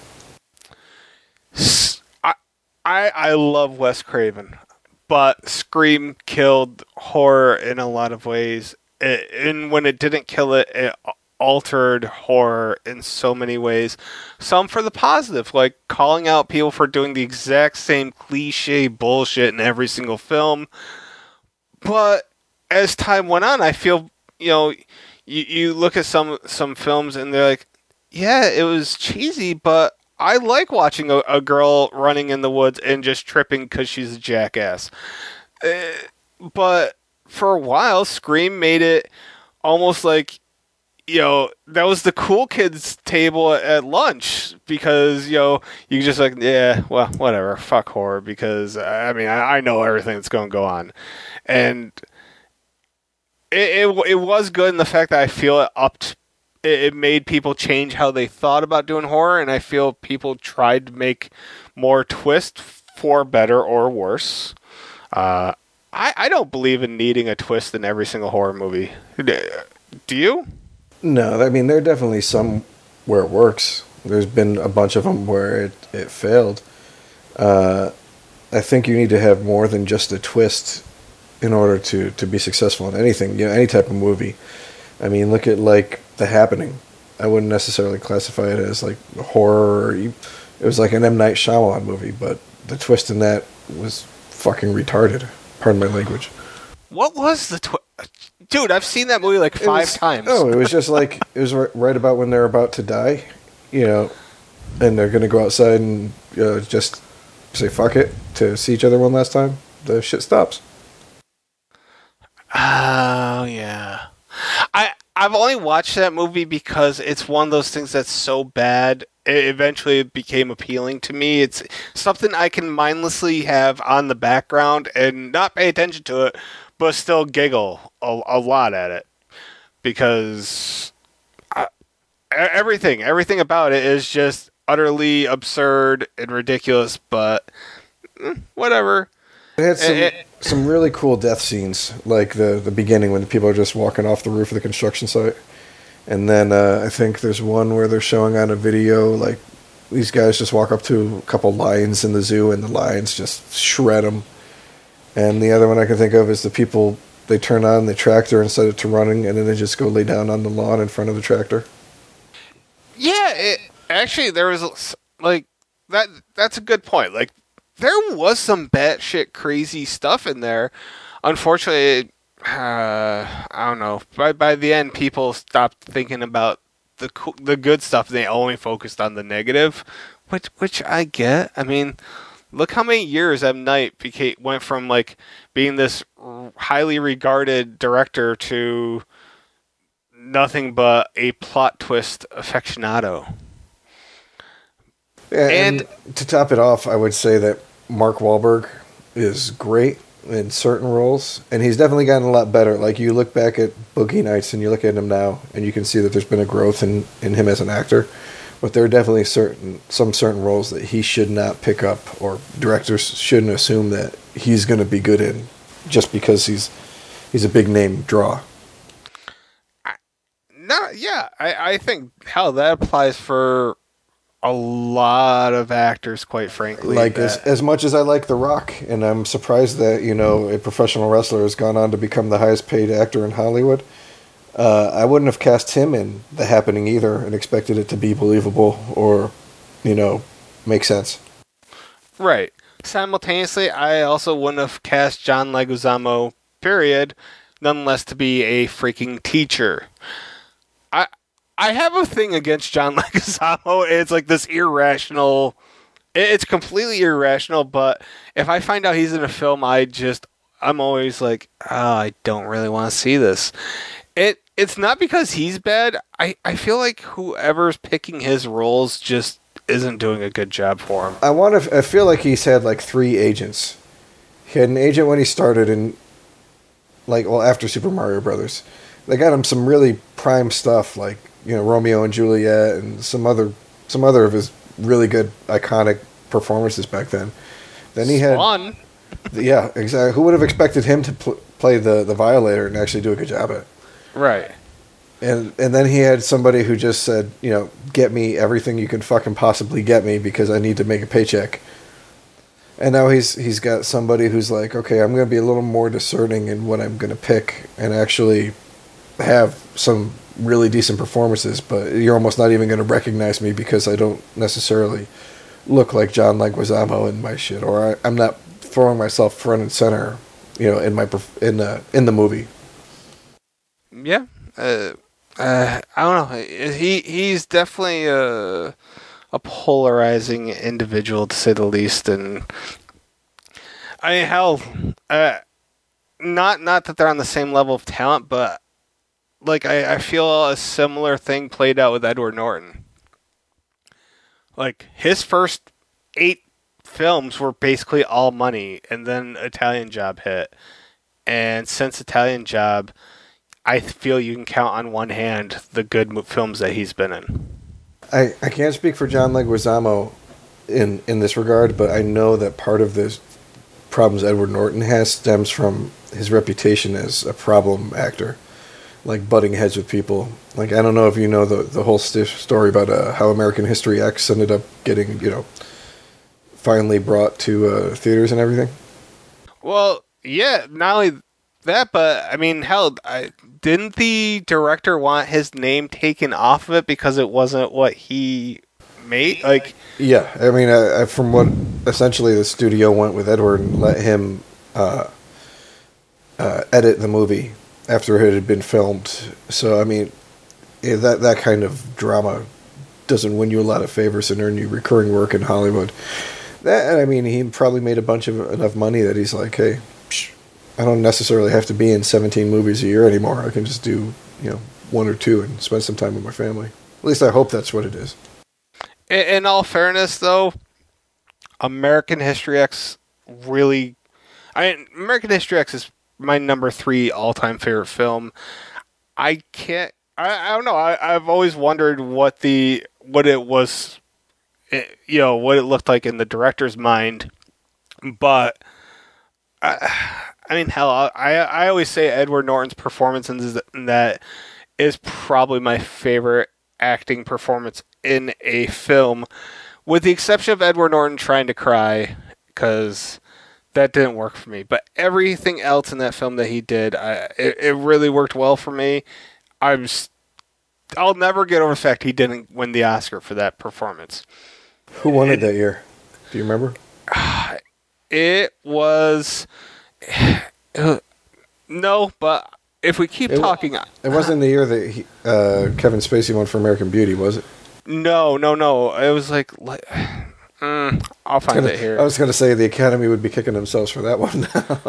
I love Wes Craven, but Scream killed horror in a lot of ways. And when it didn't kill it, it altered horror in so many ways. Some for the positive, like calling out people for doing the exact same cliche bullshit in every single film. But as time went on, I feel, you look at some films and they're like, yeah, it was cheesy, but I like watching a girl running in the woods and just tripping because she's a jackass. But for a while, Scream made it almost like, that was the cool kids table at lunch, because, you just like, yeah, well, whatever, fuck horror, because, I mean, I know everything that's going to go on. And it was good in the fact that I feel it made people change how they thought about doing horror, and I feel people tried to make more twist for better or worse. I don't believe in needing a twist in every single horror movie. Do you? No, I mean, there are definitely some where it works. There's been a bunch of them where it failed. I think you need to have more than just a twist in order to be successful in anything, any type of movie. I mean, look at like The Happening. I wouldn't necessarily classify it as like horror or It was like an M. Night Shyamalan movie, but the twist in that was fucking retarded. Pardon my language. What was the twist? Dude, I've seen that movie like five times. No, it was just like, it was right about when they're about to die, and they're going to go outside and just say fuck it to see each other one last time. The shit stops. Oh, yeah. I've only watched that movie because it's one of those things that's so bad, it eventually became appealing to me. It's something I can mindlessly have on the background and not pay attention to it, but still giggle a lot at it. Because everything about it is just utterly absurd and ridiculous, but whatever. It had some really cool death scenes, like the beginning when the people are just walking off the roof of the construction site. And then I think there's one where they're showing on a video, like, these guys just walk up to a couple lions in the zoo and the lions just shred them. And the other one I can think of is the people, they turn on the tractor and set it to running, and then they just go lay down on the lawn in front of the tractor. Yeah, actually, there was, like, that's a good point. Like, there was some batshit crazy stuff in there. Unfortunately, I don't know. By the end, people stopped thinking about the good stuff. They only focused on the negative, which I get. I mean, look how many years M. Night went from like being this highly regarded director to nothing but a plot twist aficionado. Yeah, and to top it off, I would say that Mark Wahlberg is great in certain roles, and he's definitely gotten a lot better. Like, you look back at Boogie Nights and you look at him now, and you can see that there's been a growth in him as an actor. But there are definitely some certain roles that he should not pick up, or directors shouldn't assume that he's going to be good in, just because he's a big name draw. I think hell that applies for a lot of actors, quite frankly. Like, as much as I like The Rock, and I'm surprised that, a professional wrestler has gone on to become the highest paid actor in Hollywood, I wouldn't have cast him in The Happening either and expected it to be believable or, make sense. Right. Simultaneously, I also wouldn't have cast John Leguizamo, period, nonetheless to be a freaking teacher. I have a thing against John Leguizamo. It's like this irrational. It's completely irrational. But if I find out he's in a film, I'm always like, I don't really want to see this. It's not because he's bad. I feel like whoever's picking his roles just isn't doing a good job for him. I feel like he's had like 3 agents. He had an agent when he started in, after Super Mario Brothers. They got him some really prime stuff, like, Romeo and Juliet and some other of his really good iconic performances back then. Then he had Swan. Yeah, exactly. Who would have expected him to play the violator and actually do a good job at it? Right. And then he had somebody who just said, get me everything you can fucking possibly get me because I need to make a paycheck. And now he's got somebody who's like, okay, I'm going to be a little more discerning in what I'm going to pick and actually have some really decent performances, but you're almost not even going to recognize me because I don't necessarily look like John Leguizamo in my shit, or I'm not throwing myself front and center, in the movie. Yeah. I don't know. He's definitely a polarizing individual, to say the least, and I mean, hell, not that they're on the same level of talent, but like I feel a similar thing played out with Edward Norton. Like, his first 8 films were basically all money, and then Italian Job hit, and since Italian Job, I feel you can count on one hand the good films that he's been in. I can't speak for John Leguizamo in this regard, but I know that part of the problems Edward Norton has stems from his reputation as a problem actor, like butting heads with people. Like, I don't know if you know the whole story about how American History X ended up getting, finally brought to theaters and everything. Well, yeah, not only that, but I mean, hell, didn't the director want his name taken off of it because it wasn't what he mate. Like, Yeah, I mean, from what essentially the studio went with Edward and let him edit the movie after it had been filmed. So I mean, that kind of drama doesn't win you a lot of favors and earn you recurring work in Hollywood. That, I mean, he probably made a bunch of enough money that he's like, hey, I don't necessarily have to be in 17 movies a year anymore. I can just do, one or two and spend some time with my family. At least I hope that's what it is. in all fairness, though, American History X really. American History X is my number 3 all-time favorite film. I can't. I don't know. I've always wondered what it was, what it looked like in the director's mind. But I mean, hell, I always say Edward Norton's performance in that is probably my favorite acting performance in a film, with the exception of Edward Norton trying to cry, because that didn't work for me. But everything else in that film that he did, it really worked well for me. I'll never get over the fact he didn't win the Oscar for that performance. Who won it that year? Do you remember? It was no, but if we keep talking, it wasn't the year that Kevin Spacey won for American Beauty, was it? No. It was like I'll find it here. I was going to say the Academy would be kicking themselves for that one.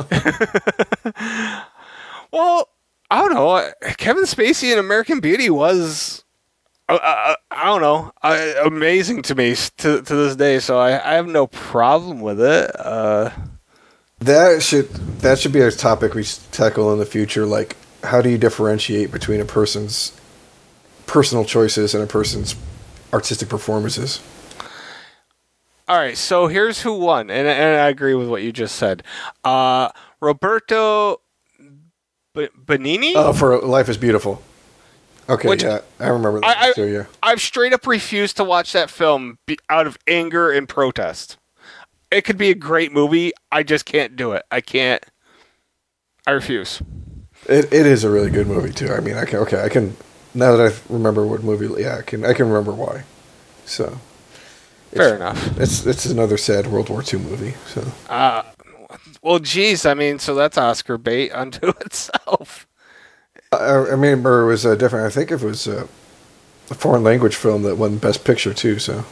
Well, I don't know. Kevin Spacey in American Beauty was, I don't know, amazing to me to this day. So I have no problem with it. That should be a topic we tackle in the future. Like, how do you differentiate between a person's personal choices and a person's artistic performances? All right, so here's who won, and I agree with what you just said. Roberto Benigni? Oh, for Life is Beautiful. Okay, yeah, I remember that too, yeah. I've straight up refused to watch that film out of anger and protest. It could be a great movie. I just can't do it. I can't. I refuse. It is a really good movie too. I mean, I can now that I remember what movie. Yeah, I can remember why. So fair enough. It's another sad World War II movie. So. Well, geez, I mean, so that's Oscar bait unto itself. I remember it was different. I think it was a foreign language film that won Best Picture too. So.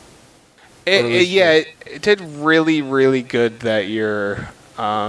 It did really, really good that year. I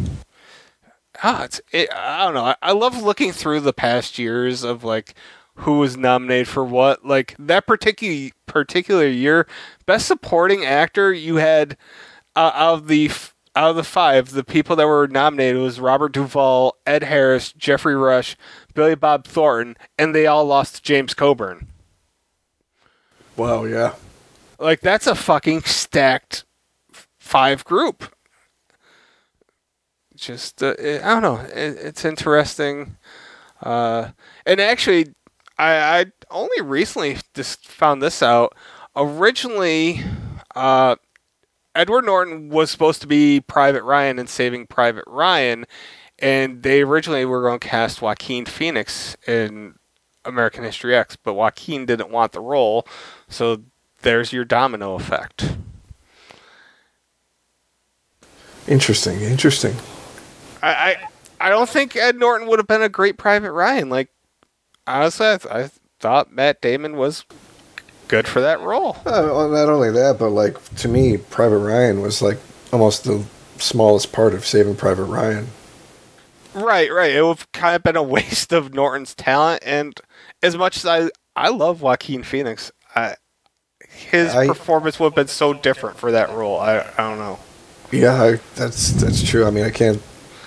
don't know. I love looking through the past years of like who was nominated for what. Like that particular year, Best Supporting Actor, you had out of the 5, the people that were nominated was Robert Duvall, Ed Harris, Jeffrey Rush, Billy Bob Thornton, and they all lost to James Coburn. Wow, yeah. Like, that's a fucking stacked 5 group. Just, I don't know. It's interesting. And actually, I only recently just found this out. Originally, Edward Norton was supposed to be Private Ryan in Saving Private Ryan, and they originally were going to cast Joaquin Phoenix in American History X, but Joaquin didn't want the role, so there's your domino effect. Interesting. I don't think Ed Norton would have been a great Private Ryan. Like, honestly, I thought Matt Damon was good for that role. Well, not only that, but like to me, Private Ryan was like almost the smallest part of Saving Private Ryan. Right. It would have kind of been a waste of Norton's talent, and as much as I love Joaquin Phoenix, his performance would have been so different for that role. I don't know. Yeah, that's true. I mean, I can't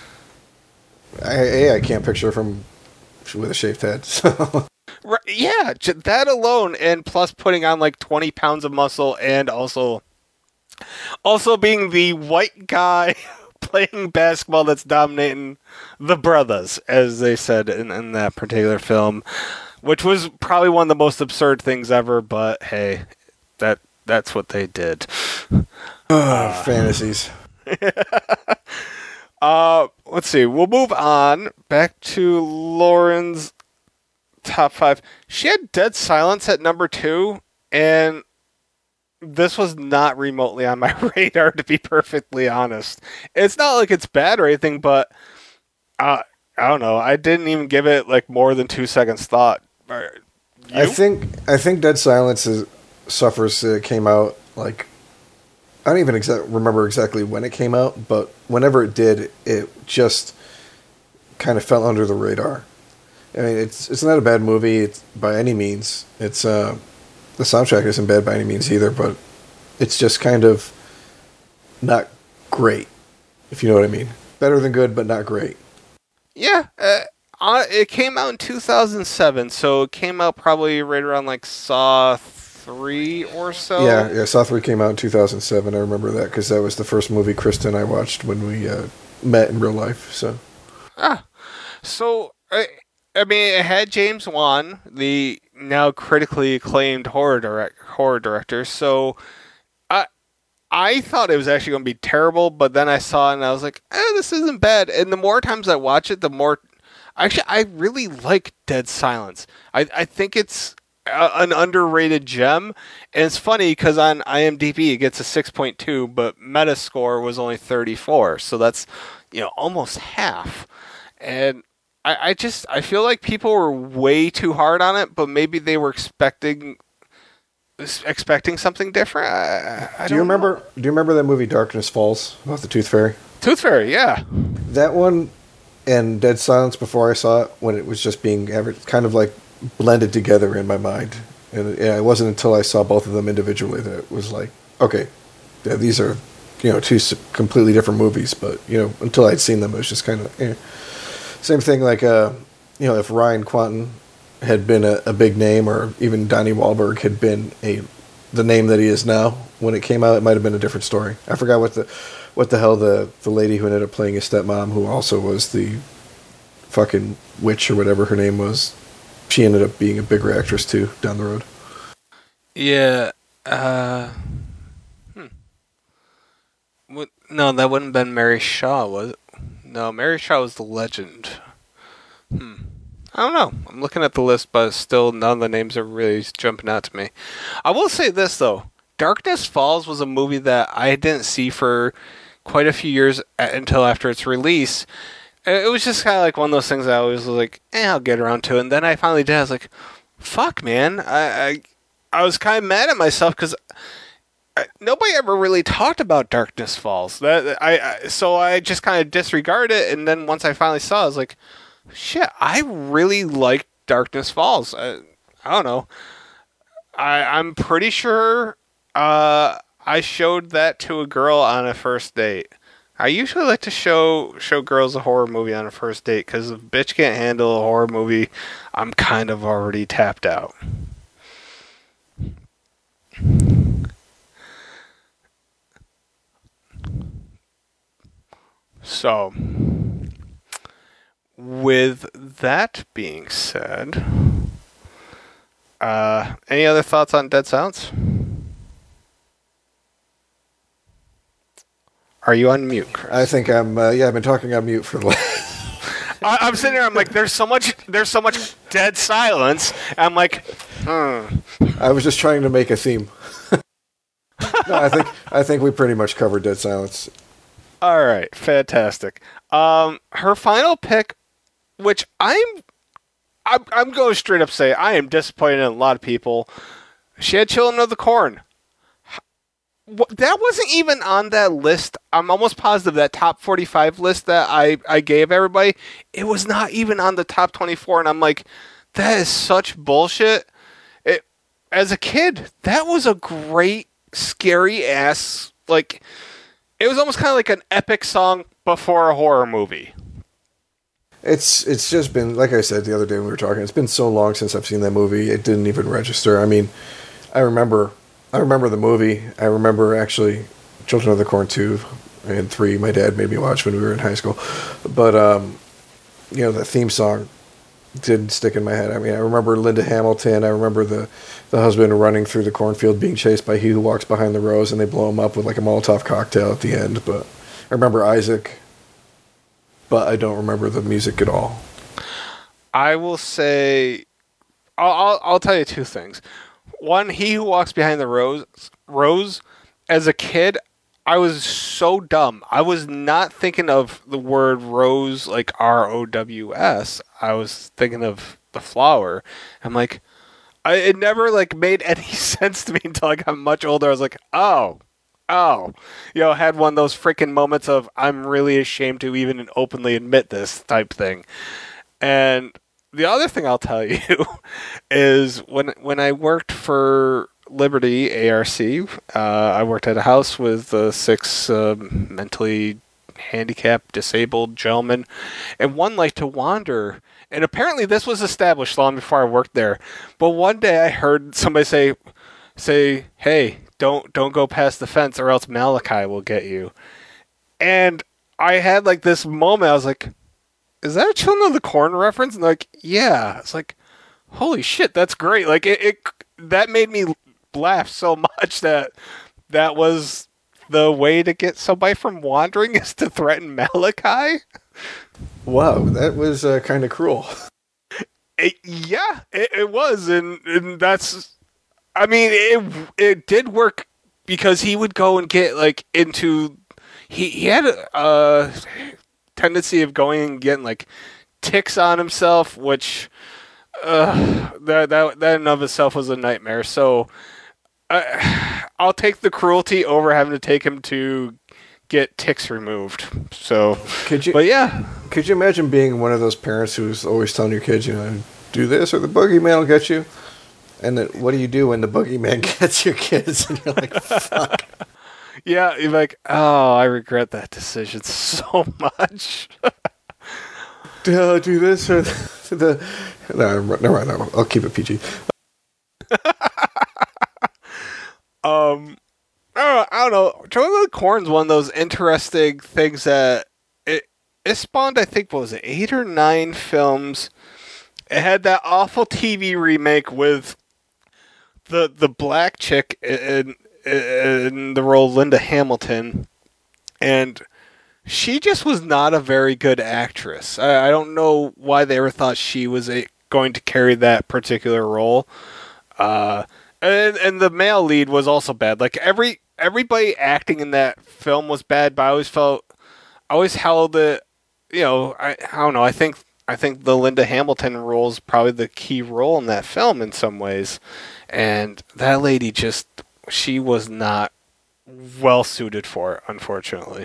picture him with a shaved head. So. Right, yeah, that alone, and plus putting on like 20 pounds of muscle, and also being the white guy playing basketball that's dominating the brothers, as they said in that particular film, which was probably one of the most absurd things ever. But hey, that's what they did. Fantasies. Let's see. We'll move on back to Lauren's top 5. She had Dead Silence at number 2, and this was not remotely on my radar, to be perfectly honest. It's not like it's bad or anything, but uh, I don't know. I didn't even give it like more than 2 seconds thought. I You? think Dead Silence suffers. Came out like I don't even remember exactly when it came out, but whenever it did, it just kind of fell under the radar. I mean, it's not a bad movie by any means. It's the soundtrack isn't bad by any means either, but it's just kind of not great, if you know what I mean. Better than good, but not great. Yeah. It came out in 2007, so it came out probably right around like Saw 3 or so. Yeah, Saw 3 came out in 2007. I remember that because that was the first movie Krista and I watched when we met in real life. So, Ah, so I mean, it had James Wan, the now critically acclaimed horror director. So I I thought it was actually going to be terrible, but then I saw it and I was like, this isn't bad. And the more times I watch it, the more actually I really like Dead Silence. I think it's an underrated gem, and it's funny because on IMDb it gets a 6.2, but Metascore was only 34, so that's almost half. And I feel like people were way too hard on it, but maybe they were expecting something different. I do you don't remember? know. Do you remember that movie Darkness Falls about the Tooth Fairy? Tooth Fairy, yeah. That one and Dead Silence before I saw it when it was just being kind of like blended together in my mind, and it wasn't until I saw both of them individually that it was like, okay, yeah, these are two completely different movies, but until I'd seen them, it was just kind of same thing. Like if Ryan Quanten had been a big name, or even Donnie Wahlberg had been the name that he is now, when it came out, it might have been a different story. I forgot what the hell the lady who ended up playing his stepmom, who also was the fucking witch or whatever her name was, she ended up being a bigger actress too down the road. Yeah. No, that wouldn't have been Mary Shaw, was it? No, Mary Shaw was the legend. I don't know. I'm looking at the list, but still none of the names are really jumping out to me. I will say this, though. Darkness Falls was a movie that I didn't see for quite a few years until after its release. It was just kind of like one of those things I always was like, I'll get around to it. And then I finally did. I was like, fuck, man. I was kind of mad at myself because nobody ever really talked about Darkness Falls. So I just kind of disregarded it. And then once I finally saw it, I was like, shit, I really like Darkness Falls. I don't know. I'm pretty sure I showed that to a girl on a first date. I usually like to show girls a horror movie on a first date because if a bitch can't handle a horror movie, I'm kind of already tapped out. So, with that being said, any other thoughts on Dead Silence? Are you on mute, Chris? I think I'm. I've been talking on mute for the last. I'm sitting there. I'm like, there's so much dead silence. I'm like, I was just trying to make a theme. No, I think we pretty much covered Dead Silence. All right, fantastic. Her final pick, which I'm going straight up say I am disappointed in a lot of people. She had Children of the Corn. That wasn't even on that list. I'm almost positive that top 45 list that I gave everybody, it was not even on the top 24. And I'm like, that is such bullshit. As a kid, that was a great, scary ass, like, it was almost kind of like an epic song before a horror movie. It's just been, like I said the other day when we were talking, it's been so long since I've seen that movie, it didn't even register. I mean, I remember the movie. I remember actually Children of the Corn 2 and 3. My dad made me watch when we were in high school. But, the theme song didn't stick in my head. I mean, I remember Linda Hamilton. I remember the husband running through the cornfield being chased by He Who Walks Behind the Rose, and they blow him up with like a Molotov cocktail at the end. But I remember Isaac, but I don't remember the music at all. I will say, I'll tell you two things. one, He Who Walks Behind the Rose. As a kid, I was so dumb. I was not thinking of the word rose like ROWS. I was thinking of the flower. I'm like, it never like made any sense to me until I got much older. I was like, oh, I had one of those freaking moments of I'm really ashamed to even openly admit this type thing. And the other thing I'll tell you is when I worked for Liberty ARC, I worked at a house with 6 mentally handicapped, disabled gentlemen, and one liked to wander. And apparently, this was established long before I worked there. But one day, I heard somebody say, "Hey, don't go past the fence, or else Malachi will get you." And I had like this moment. I was like, "Is that a Children of the Corn reference?" And like, yeah. It's like, holy shit, that's great. Like it that made me laugh so much that was the way to get somebody from wandering is to threaten Malachi. Wow, that was kind of cruel. It was, and that's. I mean, it did work because he would go and get like into. He had a tendency of going and getting like ticks on himself, which that in and of itself was a nightmare. So I'll take the cruelty over having to take him to get ticks removed. So Could you? But yeah. Could you imagine being one of those parents who's always telling your kids, do this or the boogeyman will get you? And then what do you do when the boogeyman gets your kids? And you're like, fuck. Yeah, you're like, oh, I regret that decision so much. Do this or the... No, never mind. I'll keep it PG. I don't know. Children of the Corn's one of those interesting things that it spawned, I think, what was it, 8 or 9 films. It had that awful TV remake with the black chick in the role of Linda Hamilton, and she just was not a very good actress. I don't know why they ever thought she was going to carry that particular role. And the male lead was also bad. Like everybody acting in that film was bad, but I always held it. I don't know. I think the Linda Hamilton role is probably the key role in that film in some ways, and that lady she was not well suited for it, unfortunately.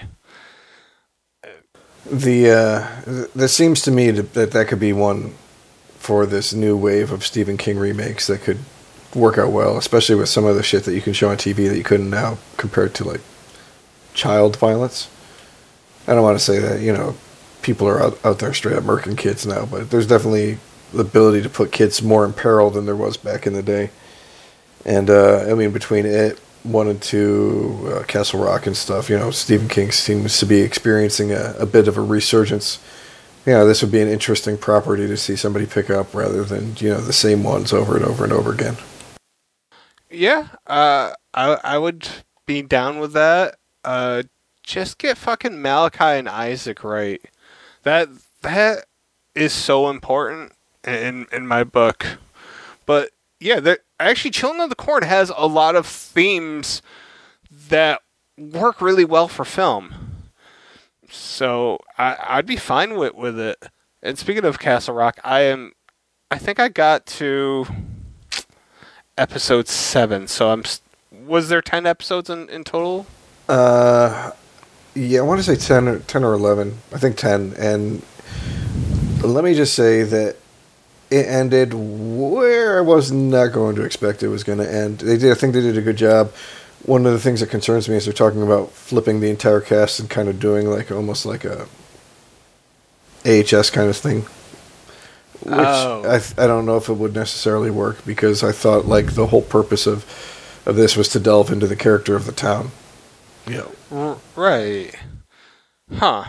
There seems to me that could be one for this new wave of Stephen King remakes that could work out well, especially with some of the shit that you can show on TV that you couldn't now compared to like child violence. I don't want to say that, people are out there straight up murking kids now, but there's definitely the ability to put kids more in peril than there was back in the day. And, between it, 1 and 2, Castle Rock and stuff, Stephen King seems to be experiencing a bit of a resurgence. This would be an interesting property to see somebody pick up rather than, the same ones over and over and over again. Yeah, I would be down with that. Just get fucking Malachi and Isaac right. That is so important in my book. But yeah, actually, Children of the Corn has a lot of themes that work really well for film. So I'd be fine with it. And speaking of Castle Rock, I think I got to episode 7. So was there 10 episodes in total? Yeah, I want to say 10 or 11. I think 10. And let me just say that it ended where I was not going to expect it was going to end. I think they did a good job. One of the things that concerns me is they're talking about flipping the entire cast and kind of doing almost like a AHS kind of thing. Which I don't know if it would necessarily work, because I thought the whole purpose of this was to delve into the character of the town. Right. Huh.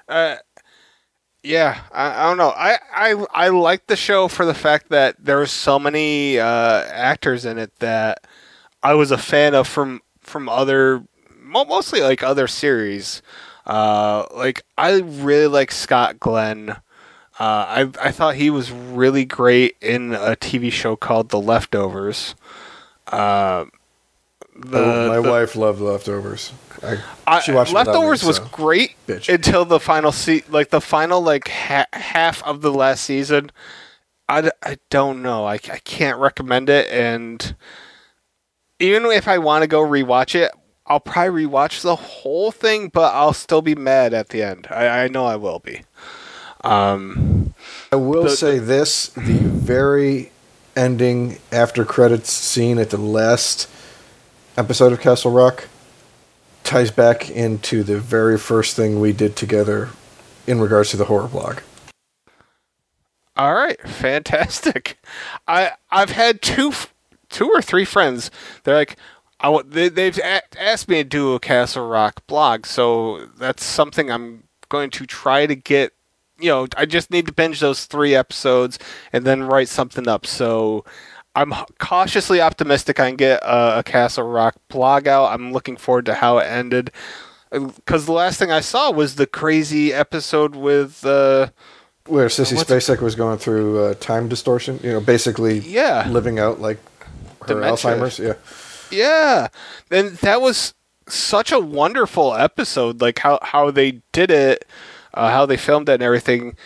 Yeah, I don't know. I liked the show for the fact that there were so many actors in it that I was a fan of from other, mostly other series. I really like Scott Glenn. I thought he was really great in a TV show called The Leftovers. My wife loved Leftovers. She watched Leftovers me, was so. great Bitch. until the final the final half of the last season. I don't know. I can't recommend it, and even if I want to go rewatch it, I'll probably rewatch the whole thing, but I'll still be mad at the end. I know I will be. I will say this: the very ending after credits scene at the last episode of Castle Rock ties back into the very first thing we did together in regards to the horror blog. All right, fantastic. I've had two or three friends. They're like, they've asked me to do a Castle Rock blog, so that's something I'm going to try to get. I just need to binge those 3 episodes and then write something up. So I'm cautiously optimistic I can get a Castle Rock blog out. I'm looking forward to how it ended, because the last thing I saw was the crazy episode with where Sissy Spacek was going through time distortion. Basically living out like her dementia. Alzheimer's. Yeah, and that was such a wonderful episode. Like how they did it, how they filmed it, and everything.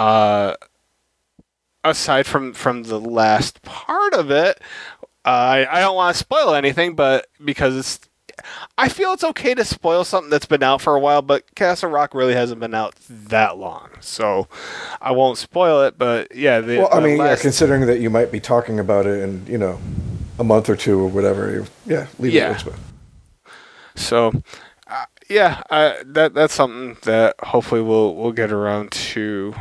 Aside from the last part of it, I don't want to spoil anything, but because I feel it's okay to spoil something that's been out for a while, but Castle Rock really hasn't been out that long, so I won't spoil it. But yeah, considering that you might be talking about it in a month or two or whatever, leave it. So. That's something that hopefully we'll get around to.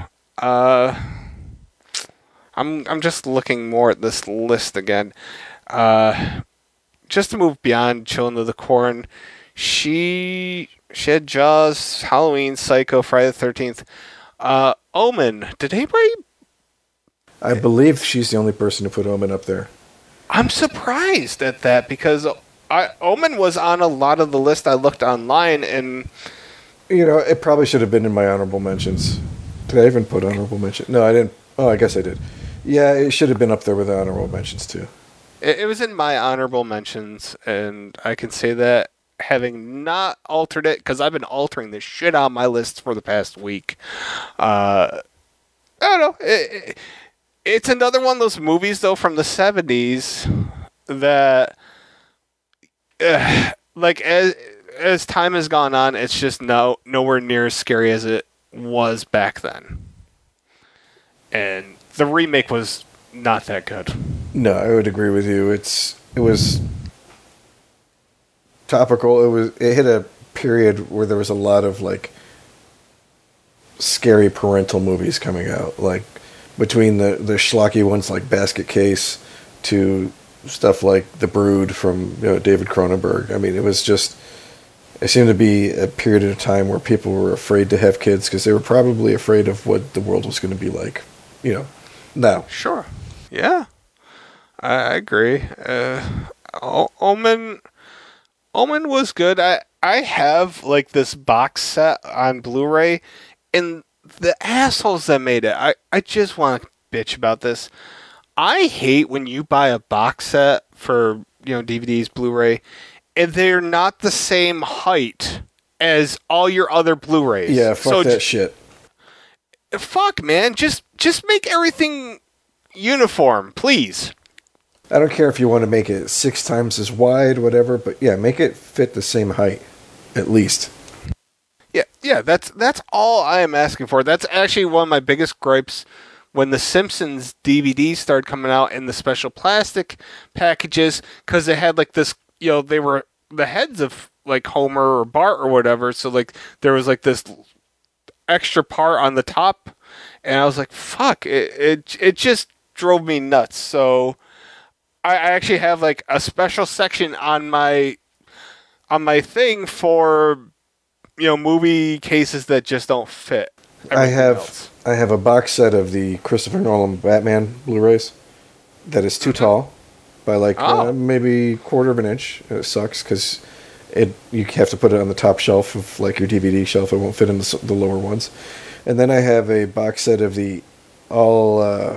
I'm just looking more at this list again. Just to move beyond Children of the Corn, she had Jaws, Halloween, Psycho, Friday the 13th, Omen. Did anybody? I believe she's the only person to put Omen up there. I'm surprised at that because Omen was on a lot of the list I looked online, and it probably should have been in my honorable mentions. Did I even put honorable mention? No, I didn't. Oh, I guess I did. Yeah, it should have been up there with the honorable mentions too. It was in my honorable mentions, and I can say that having not altered it, because I've been altering this shit on my list for the past week. I don't know. It's another one of those movies, though, from the 70s that, as time has gone on, it's just nowhere near as scary as it was back then. And the remake was not that good. No, I would agree with you. It was topical. It hit a period where there was a lot of scary parental movies coming out, like between the schlocky ones like Basket Case to stuff like The Brood from David Cronenberg. I mean, it seemed to be a period of time where people were afraid to have kids because they were probably afraid of what the world was going to be like, now. Sure. Yeah. I agree. Omen was good. I have this box set on Blu-ray, and the assholes that made it, I just want to bitch about this. I hate when you buy a box set for DVDs, Blu-ray, and they're not the same height as all your other Blu-rays. Yeah, fuck that shit. Fuck, man. Just make everything uniform, please. I don't care if you want to make it 6 times as wide, whatever, but yeah, make it fit the same height, at least. Yeah, that's all I am asking for. That's actually one of my biggest gripes when the Simpsons DVDs started coming out in the special plastic packages, because they had this, they were the heads of Homer or Bart or whatever, so there was this extra part on the top, and I was like, fuck, it just drove me nuts. So I actually have a special section on my thing for movie cases that just don't fit. I have a box set of the Christopher Nolan Batman Blu-rays that is too tall by maybe quarter of an inch. It sucks because you have to put it on the top shelf of your DVD shelf. It won't fit in the lower ones. And then I have a box set of the all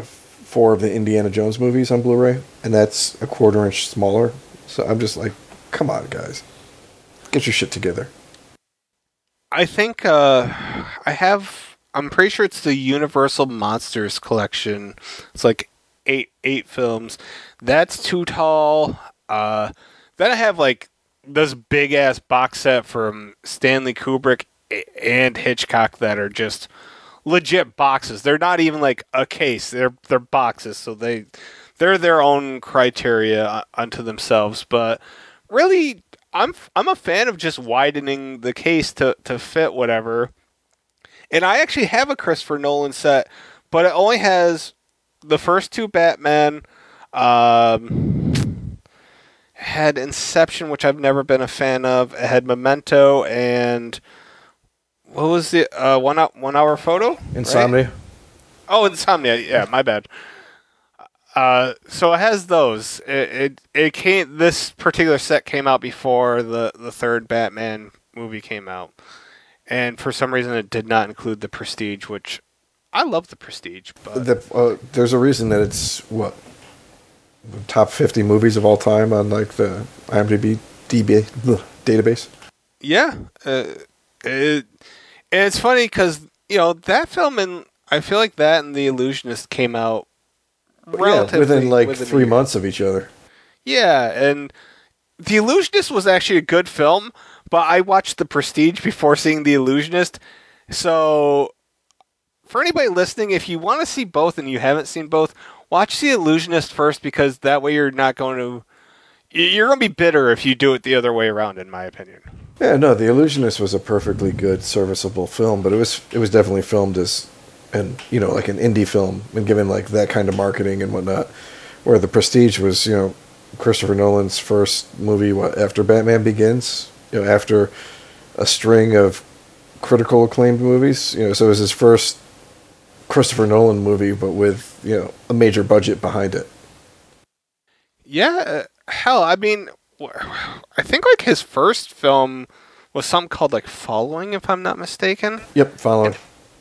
4 of the Indiana Jones movies on Blu-ray, and that's a 1/4 inch smaller. So I'm just like, come on, guys, get your shit together. I think I'm pretty sure it's the Universal Monsters collection. It's like eight films. That's too tall. Then I have like this big ass box set from Stanley Kubrick and Hitchcock that are just legit boxes. They're not even like a case. They're boxes. So they're their own criteria unto themselves. But really, I'm a fan of just widening the case to fit whatever. And I actually have a Christopher Nolan set, but it only has the first 2 Batman. Had Inception, which I've never been a fan of. It had Memento and what was the 1 hour photo? Insomnia. Right? Oh, Insomnia. Yeah, my bad. So it has those. It came. This particular set came out before the third Batman movie came out, and for some reason it did not include the Prestige, which I love the Prestige. But there's a reason that it's what the top 50 movies of all time on like the IMDb database. Yeah, and it's funny because that film and I feel like that and The Illusionist came out. Within like 3 months of each other. Yeah, and The Illusionist was actually a good film, but I watched The Prestige before seeing The Illusionist. So, for anybody listening, if you want to see both and you haven't seen both, watch The Illusionist first because that way you're going to be bitter if you do it the other way around, in my opinion. Yeah, no, The Illusionist was a perfectly good, serviceable film, but it was definitely filmed as like an indie film and given like that kind of marketing and whatnot. Where The Prestige was, Christopher Nolan's first movie after Batman Begins, after a string of critical acclaimed movies, so it was his first Christopher Nolan movie, but with, a major budget behind it. Yeah, hell, I mean, I think like his first film was something called like Following, if I'm not mistaken. Yep, Following.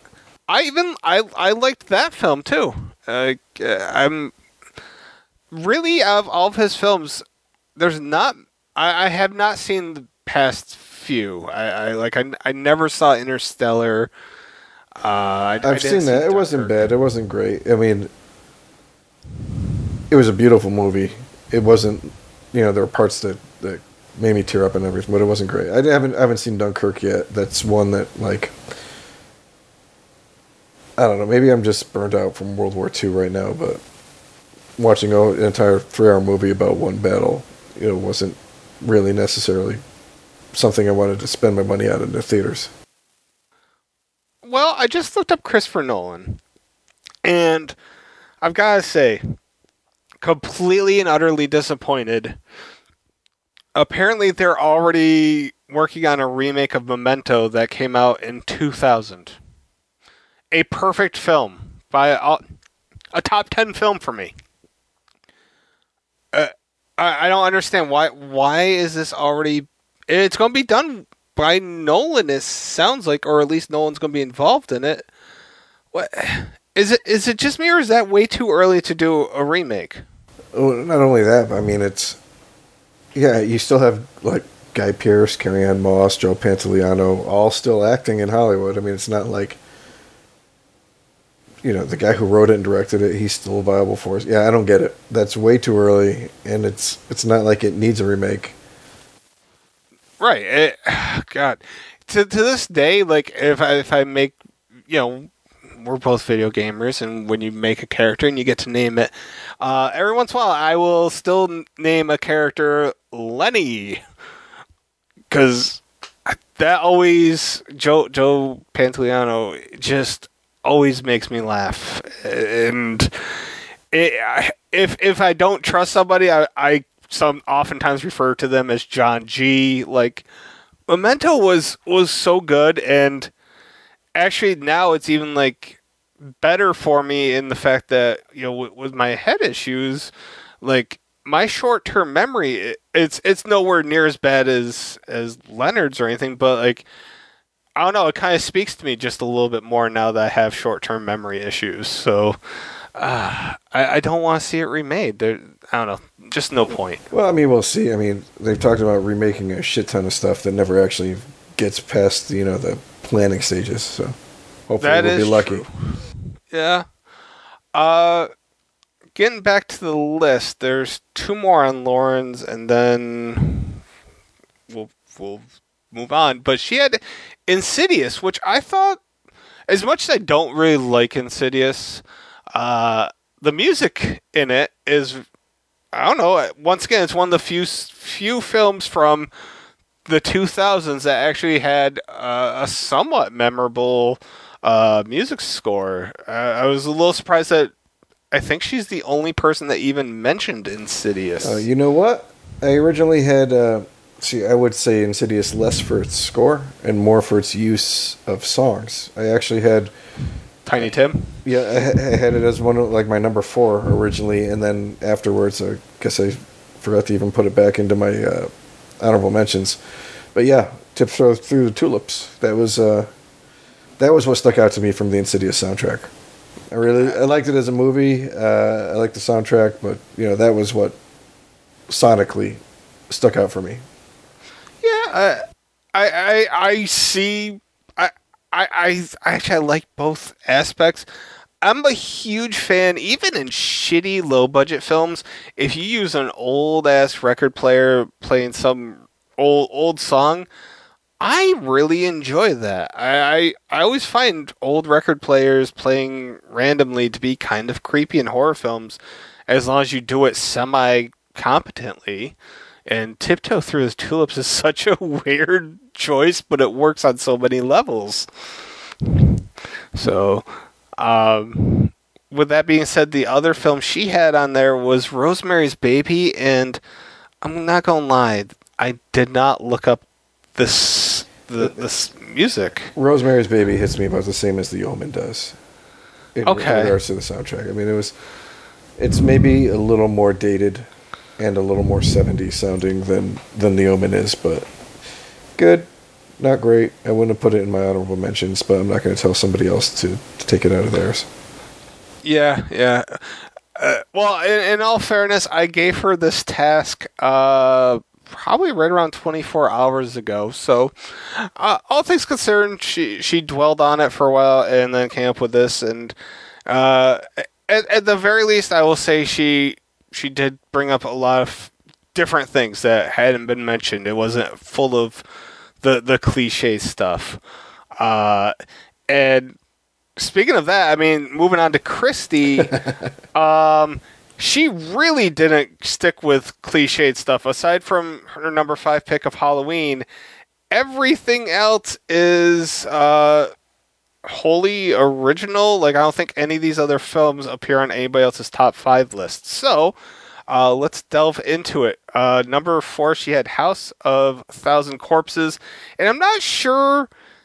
I liked that film too. I'm really out of all of his films. I have not seen the past few. I never saw Interstellar. I've seen that. It wasn't bad. It wasn't great. I mean, it was a beautiful movie. It wasn't. There were parts that made me tear up and everything, but it wasn't great. I haven't seen Dunkirk yet. That's one that like. I don't know, maybe I'm just burned out from World War II right now, but watching an entire 3-hour movie about one battle, wasn't really necessarily something I wanted to spend my money on in the theaters. Well, I just looked up Christopher Nolan, and I've got to say, completely and utterly disappointed. Apparently, they're already working on a remake of Memento that came out in 2000. A perfect film by a top 10 film for me. I don't understand why is this already. It's going to be done by Nolan. It sounds like, or at least Nolan's going to be involved in it. What is it? Is it just me, or is that way too early to do a remake? Well, not only that, but I mean you still have like Guy Pearce, Carrie-Anne Moss, Joe Pantoliano, all still acting in Hollywood. I mean, it's not like. The guy who wrote it and directed it, he's still a viable force. Yeah, I don't get it. That's way too early, and it's not like it needs a remake. Right. God. To this day, like, if I make, we're both video gamers, and when you make a character and you get to name it, every once in a while, I will still name a character Lenny. Because that always, Joe Pantoliano just always makes me laugh, and if I don't trust somebody, I oftentimes refer to them as John G. Like Memento was so good, and actually now it's even like better for me in the fact that with my head issues, like my short-term memory, it's nowhere near as bad as Leonard's or anything, but like. I don't know, it kind of speaks to me just a little bit more now that I have short-term memory issues. So, I don't want to see it remade. There, I don't know, just no point. Well, I mean, we'll see. I mean, they've talked about remaking a shit ton of stuff that never actually gets past, the planning stages. So hopefully That we'll be is lucky. true. Yeah. Uh, Getting back to the list, there's two more on Lauren's, and then we'll move on. But she had Insidious, which I thought, as much as I don't really like Insidious, the music in it is, I don't know. Once again, it's one of the few films from the 2000s that actually had a somewhat memorable music score. I was a little surprised that I think she's the only person that even mentioned Insidious. You know what? I originally had, I would say Insidious less for its score and more for its use of songs. I actually had, Tiny Tim? yeah, I had it as one of, like, my number 4 originally, and then afterwards, I guess I forgot to even put it back into my honorable mentions. But yeah, Tiptoe Through the Tulips. That was what stuck out to me from the Insidious soundtrack. I liked it as a movie. I liked the soundtrack, but that was what sonically stuck out for me. Yeah, I see. I actually like both aspects. I'm a huge fan, even in shitty low budget films. If you use an old ass record player playing some old song, I really enjoy that. I always find old record players playing randomly to be kind of creepy in horror films, as long as you do it semi competently. And Tiptoe Through the Tulips is such a weird choice, but it works on so many levels. So, with that being said, the other film she had on there was Rosemary's Baby, and I'm not gonna lie, I did not look up this music. Rosemary's Baby hits me about the same as The Omen does. In regards to the soundtrack, I mean, it's maybe a little more dated and a little more 70s sounding than The Omen is, but good, not great. I wouldn't have put it in my honorable mentions, but I'm not going to tell somebody else to take it out of theirs. Yeah. Well, in all fairness, I gave her this task probably right around 24 hours ago. So, all things considered, she dwelled on it for a while and then came up with this. And at the very least, I will say she did bring up a lot of different things that hadn't been mentioned. It wasn't full of the cliche stuff. And speaking of that, I mean, moving on to Christy, she really didn't stick with cliched stuff. Aside from her number 5 pick of Halloween, everything else is wholly original. Like, I don't think any of these other films appear on anybody else's top 5 list. So, let's delve into it. Number 4, she had House of 1,000 Corpses, and I'm not sure.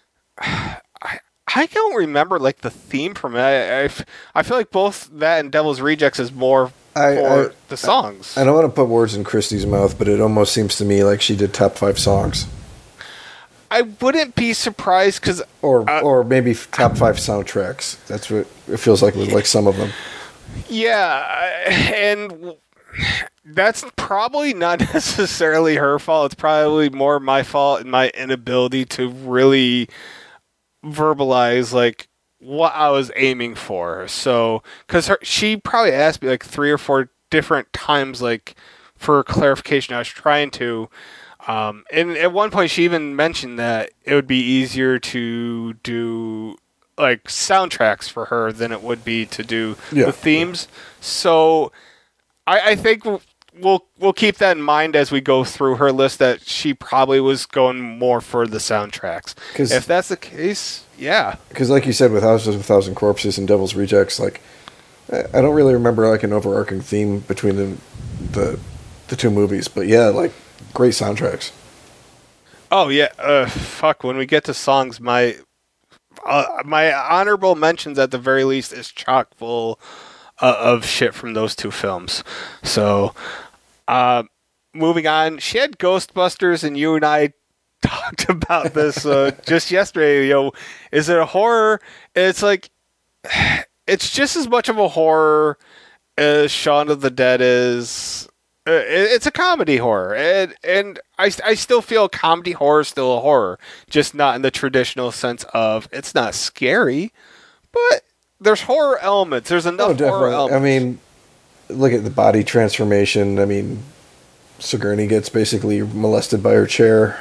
I don't remember like the theme from it. I feel like both that and Devil's Rejects is more for the songs. I don't want to put words in Christie's mouth, but it almost seems to me like she did top 5 songs. I wouldn't be surprised because, or maybe top 5 soundtracks. That's what it feels like with like some of them. Yeah, and that's probably not necessarily her fault. It's probably more my fault and my inability to really verbalize like what I was aiming for. So, because she probably asked me like 3 or 4 different times, like for clarification. I was trying to, and at one point she even mentioned that it would be easier to do like soundtracks for her than it would be to do the themes. So, I think we'll keep that in mind as we go through her list, that she probably was going more for the soundtracks. If that's the case, yeah. Because like you said, with House of 1,000 Corpses and Devil's Rejects, like I don't really remember like an overarching theme between the two movies, but yeah, like great soundtracks. Oh yeah, fuck. When we get to songs, my honorable mentions at the very least is chock full of shit from those 2 films. So, moving on, she had Ghostbusters, and you and I talked about this just yesterday. Is it a horror? It's like, it's just as much of a horror as Shaun of the Dead is. It's a comedy horror, and I still feel comedy horror is still a horror, just not in the traditional sense of it's not scary, but there's horror elements. There's enough horror elements. I mean, look at the body transformation. I mean, Sigourney gets basically molested by her chair.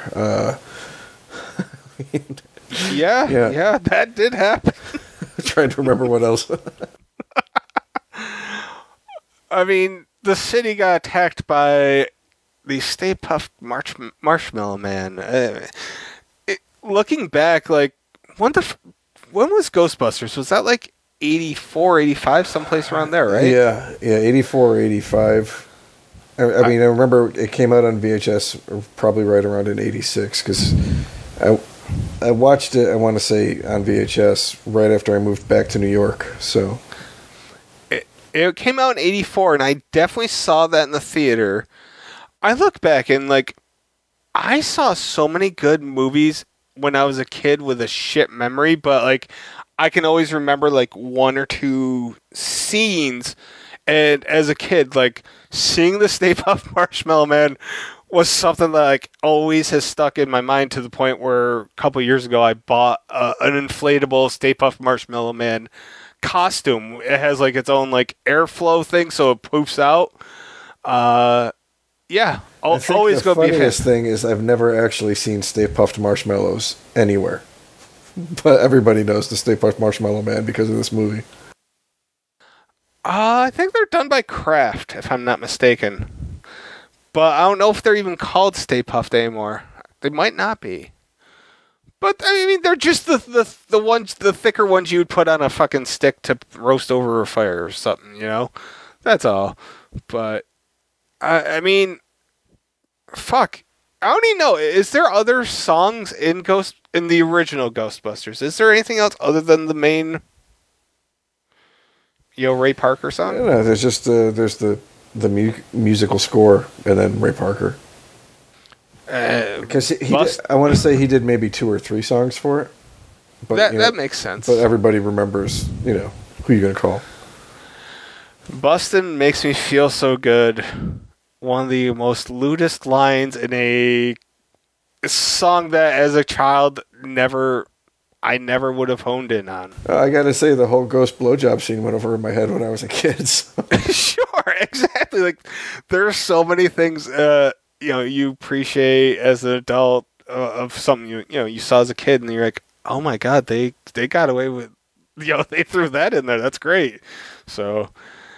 Yeah, that did happen. I'm trying to remember what else. I mean, the city got attacked by the Stay Puft Marshmallow Man. Looking back, like, when was Ghostbusters? Was that like 84, 85, someplace around there, right? Yeah, 84 or 85. I mean, I remember it came out on VHS probably right around in 86, because I watched it, I want to say, on VHS right after I moved back to New York, so... It came out in 84, and I definitely saw that in the theater. I look back, and, like, I saw so many good movies when I was a kid with a shit memory, but, like, I can always remember, like, one or two scenes, and as a kid, like, seeing the Stay Puft Marshmallow Man was something that, like, always has stuck in my mind, to the point where a couple years ago I bought an inflatable Stay Puft Marshmallow Man costume. It has like its own like airflow thing, so it poofs out. Yeah, always go be a fan. The funniest thing is I've never actually seen Stay Puft Marshmallows anywhere, but everybody knows the Stay Puft Marshmallow Man because of this movie. I think they're done by Kraft, if I'm not mistaken, but I don't know if they're even called Stay Puft anymore. They might not be. But I mean, they're just the ones, the thicker ones you would put on a fucking stick to roast over a fire or something, you know? That's all. But I mean, fuck. I don't even know. Is there other songs in the original Ghostbusters? Is there anything else other than the main, Ray Parker song? No, there's just there's the musical score and then Ray Parker. Because I want to say he did maybe 2 or 3 songs for it. But that makes sense. But everybody remembers, who you're going to call. Bustin' makes me feel so good. One of the most lewdest lines in a song that, as a child, I never would have honed in on. I got to say, the whole ghost blowjob scene went over in my head when I was a kid. So. Sure, exactly. Like, there's so many things... you appreciate as an adult of something you saw as a kid, and you're like, oh my god, they got away with, they threw that in there. That's great. So,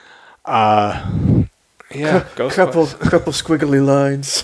yeah, couple squiggly lines.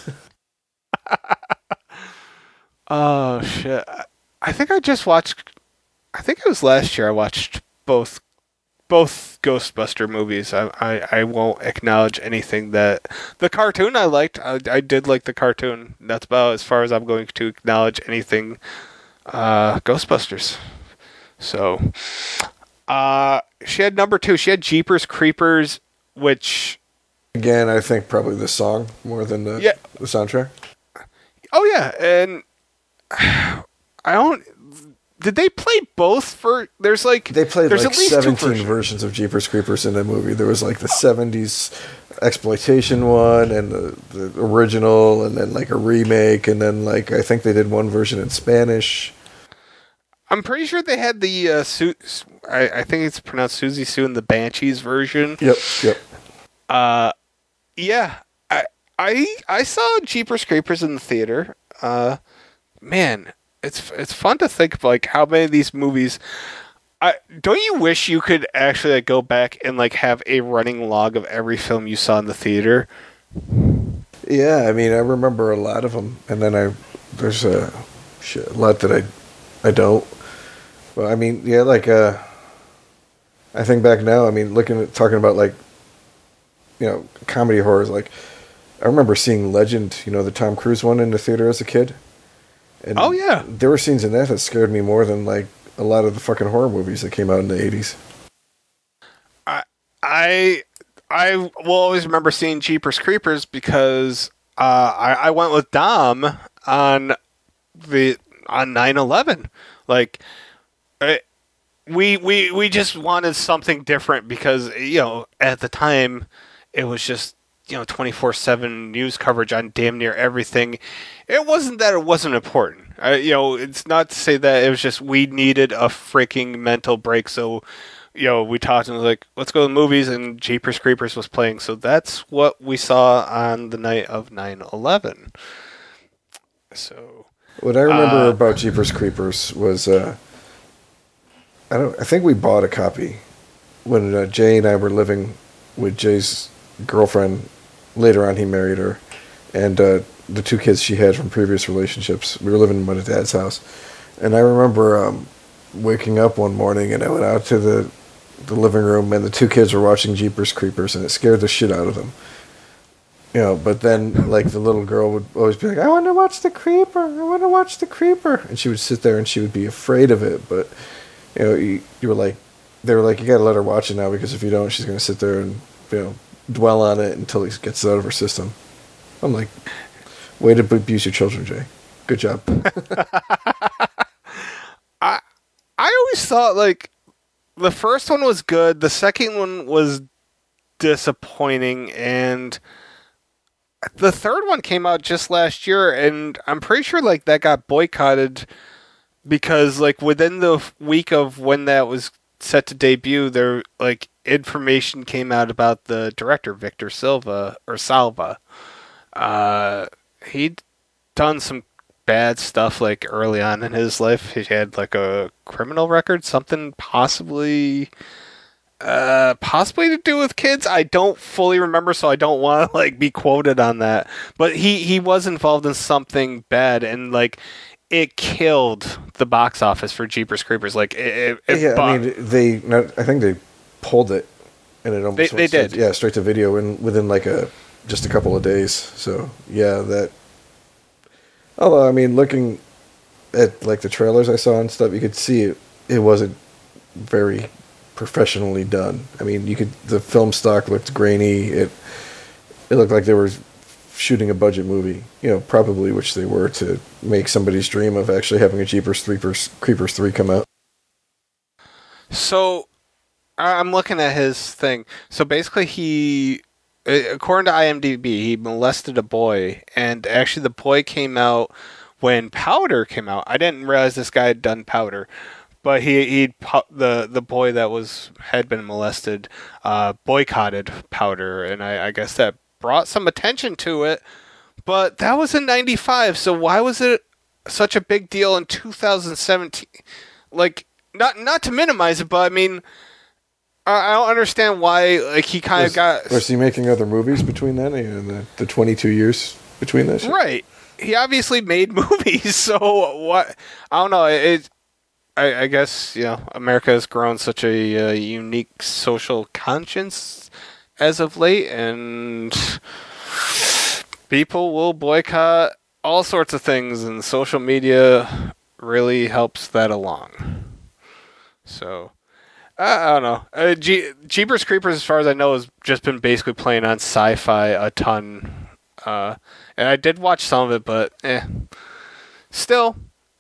Oh shit! I think I just watched. I think it was last year. I watched both Ghostbuster movies. I won't acknowledge anything that the cartoon I liked. I did like the cartoon. That's about as far as I'm going to acknowledge anything Ghostbusters. So she had number 2. She had Jeepers Creepers, which again I think probably the song more than the soundtrack. Oh yeah, and I don't. Did they play both for? They played like 17 versions of Jeepers Creepers in the movie. There was like the 70s exploitation one and the original, and then like a remake, and then like I think they did one version in Spanish. I'm pretty sure they had the I think it's pronounced Susie Sue in the Banshees version. Yep. Yeah. I saw Jeepers Creepers in the theater. Man. It's fun to think of like how many of these movies. Don't you wish you could actually like go back and like have a running log of every film you saw in the theater? Yeah, I mean, I remember a lot of them, and then there's a lot that I don't. But I mean, yeah, like I think back now. I mean, talking about like comedy horrors. Like I remember seeing Legend, the Tom Cruise one in the theater as a kid. And oh yeah, there were scenes in that scared me more than like a lot of the fucking horror movies that came out in the 80s. I will always remember seeing Jeepers Creepers because I went with Dom on 9/11. Like we just wanted something different because at the time it was just 24/7 news coverage on damn near everything. It wasn't that it wasn't important. It's not to say that. It was just we needed a freaking mental break. So we talked and was like, let's go to the movies, and Jeepers Creepers was playing. So that's what we saw on the night of 9/11. So what I remember about Jeepers Creepers was I think we bought a copy when Jay and I were living with Jay's girlfriend. Later on, he married her, and the two kids she had from previous relationships. We were living in my dad's house, and I remember waking up one morning and I went out to the living room, and the two kids were watching Jeepers Creepers, and it scared the shit out of them. But then, like, the little girl would always be like, I want to watch the creeper, I want to watch the creeper. And she would sit there and she would be afraid of it. But, you were like, they were like, you got to let her watch it now, because if you don't, she's going to sit there and, dwell on it until it gets out of her system. I'm like, way to abuse your children, Jay. Good job. I always thought, like, the first one was good, the second one was disappointing, and the third one came out just last year, and I'm pretty sure like that got boycotted because like within the week of when that was set to debut, there like information came out about the director Victor Salva. He'd done some bad stuff like early on in his life. He had like a criminal record, something possibly to do with kids. I don't fully remember, so I don't want to like be quoted on that. But he was involved in something bad, and like it killed the box office for Jeepers Creepers. Like I mean, I think they pulled it, and it almost they did. Straight to video within like just a couple of days. So yeah, that. Although I mean, looking at like the trailers I saw and stuff, you could see it wasn't very professionally done. I mean, the film stock looked grainy. It looked like they were shooting a budget movie, probably, which they were, to make somebody's dream of actually having a Jeepers Creepers 3 come out. So I'm looking at his thing. So basically he, according to IMDb, he molested a boy, and actually the boy came out when Powder came out. I didn't realize this guy had done Powder. But the boy that had been molested boycotted Powder, and I guess that brought some attention to it. But that was in '95, so why was it such a big deal in 2017? Like, not to minimize it, but I mean, I don't understand why. Like, he kind of got. Was he making other movies between then and the 22 years between this? Right. He obviously made movies, so what? I don't know. I guess, America has grown such a unique social conscience as of late, and people will boycott all sorts of things, and social media really helps that along. So, I don't know. Jeepers Creepers, as far as I know, has just been basically playing on Sci-Fi a ton. And I did watch some of it, but still,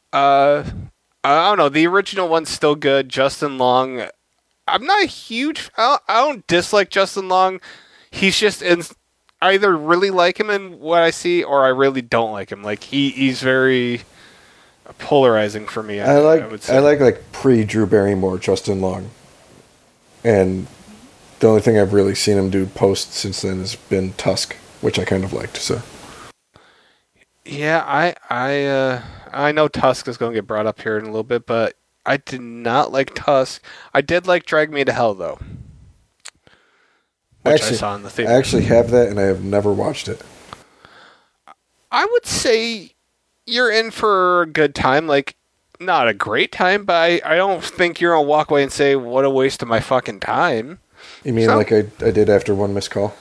I don't know. The original one's still good. Justin Long, I'm not a huge. I don't dislike Justin Long. He's just I either really like him in what I see, or I really don't like him. Like he's very polarizing for me. I would say. I like pre Drew Barrymore Justin Long, and the only thing I've really seen him do post since then has been Tusk, which I kind of liked. So. Yeah, I know Tusk is going to get brought up here in a little bit, but I did not like Tusk. I did like Drag Me to Hell, though, which I saw in the theater. I actually have that, and I have never watched it. I would say you're in for a good time. Like, not a great time, but I don't think you're going to walk away and say, what a waste of my fucking time. You mean like I did after One Missed Call?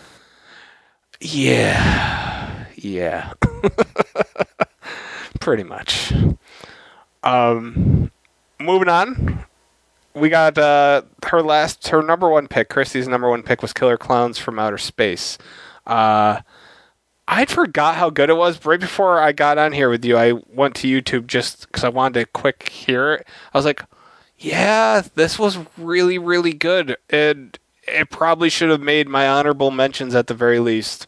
Yeah. Pretty much. Moving on. We got her number one pick. Christy's number one pick was Killer Clowns from Outer Space. I'd forgot how good it was. Right before I got on here with you, I went to YouTube just because I wanted to quick hear it. I was like, Yeah, this was really, really good. And it probably should have made my honorable mentions at the very least.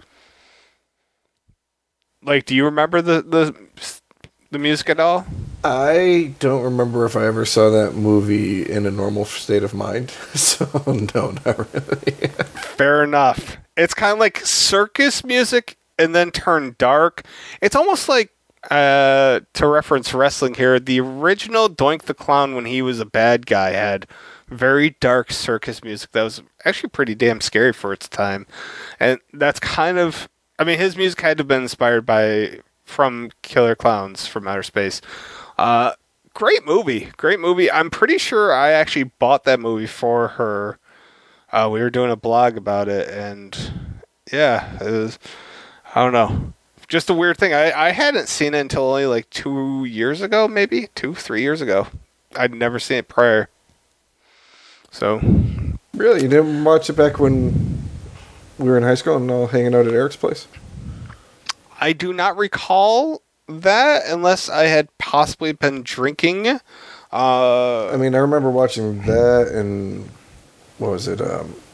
Like, do you remember the music at all? I don't remember if I ever saw that movie in a normal state of mind. So no, not really. Fair enough. It's kind of like circus music and then turn dark. It's almost like, to reference wrestling here, the original Doink the Clown when he was a bad guy had very dark circus music that was actually pretty damn scary for its time. And that's kind of, I mean, his music had to have been inspired from Killer Clowns from Outer Space. Great movie. Great movie. I'm pretty sure I actually bought that movie for her. We were doing a blog about it, and yeah, it was, I don't know. Just a weird thing. I hadn't seen it until only like 2 years ago, maybe 3 years ago. I'd never seen it prior. So, Really, you didn't watch it back when we were in high school and all hanging out at Eric's place? I do not recall that unless I had possibly been drinking. I mean, I remember watching that and what was it?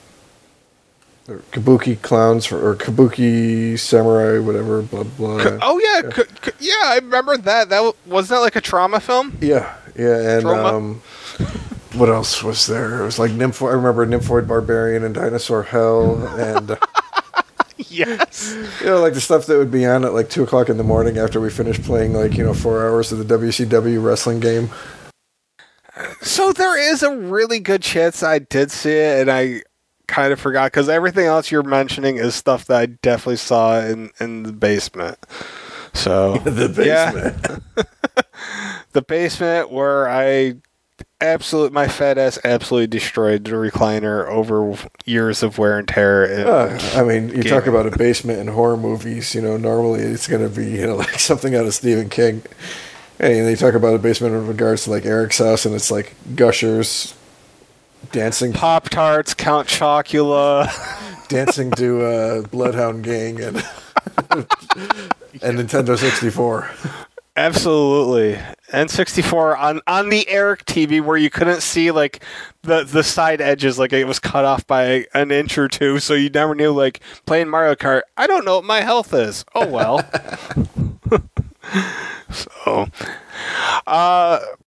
Kabuki Clowns or Kabuki Samurai, whatever. Blah blah. Oh yeah, yeah, I remember that. Wasn't that like a trauma film? Yeah, yeah, and Trauma? what else was there? It was like I remember Nymphoid Barbarian and Dinosaur Hell, and Yes. like the stuff that would be on at like 2 o'clock in the morning after we finished playing 4 hours of the WCW wrestling game. So there is a really good chance I did see it, and I kind of forgot because everything else you're mentioning is stuff that I definitely saw in the basement. So The basement. yeah, the basement where my fat ass absolutely destroyed the recliner over years of wear and tear. And I mean, you talk gaming. about a basement in horror movies. Normally it's going to be like something out of Stephen King. And they talk about a basement in regards to like Eric's house, and it's like gushers dancing, Pop Tarts, Count Chocula. dancing to Bloodhound Gang and and Nintendo 64. Absolutely. N64 on the Eric TV where you couldn't see like the side edges, like it was cut off by an inch or two, so you never knew, like playing Mario Kart, I don't know what my health is. Oh well. So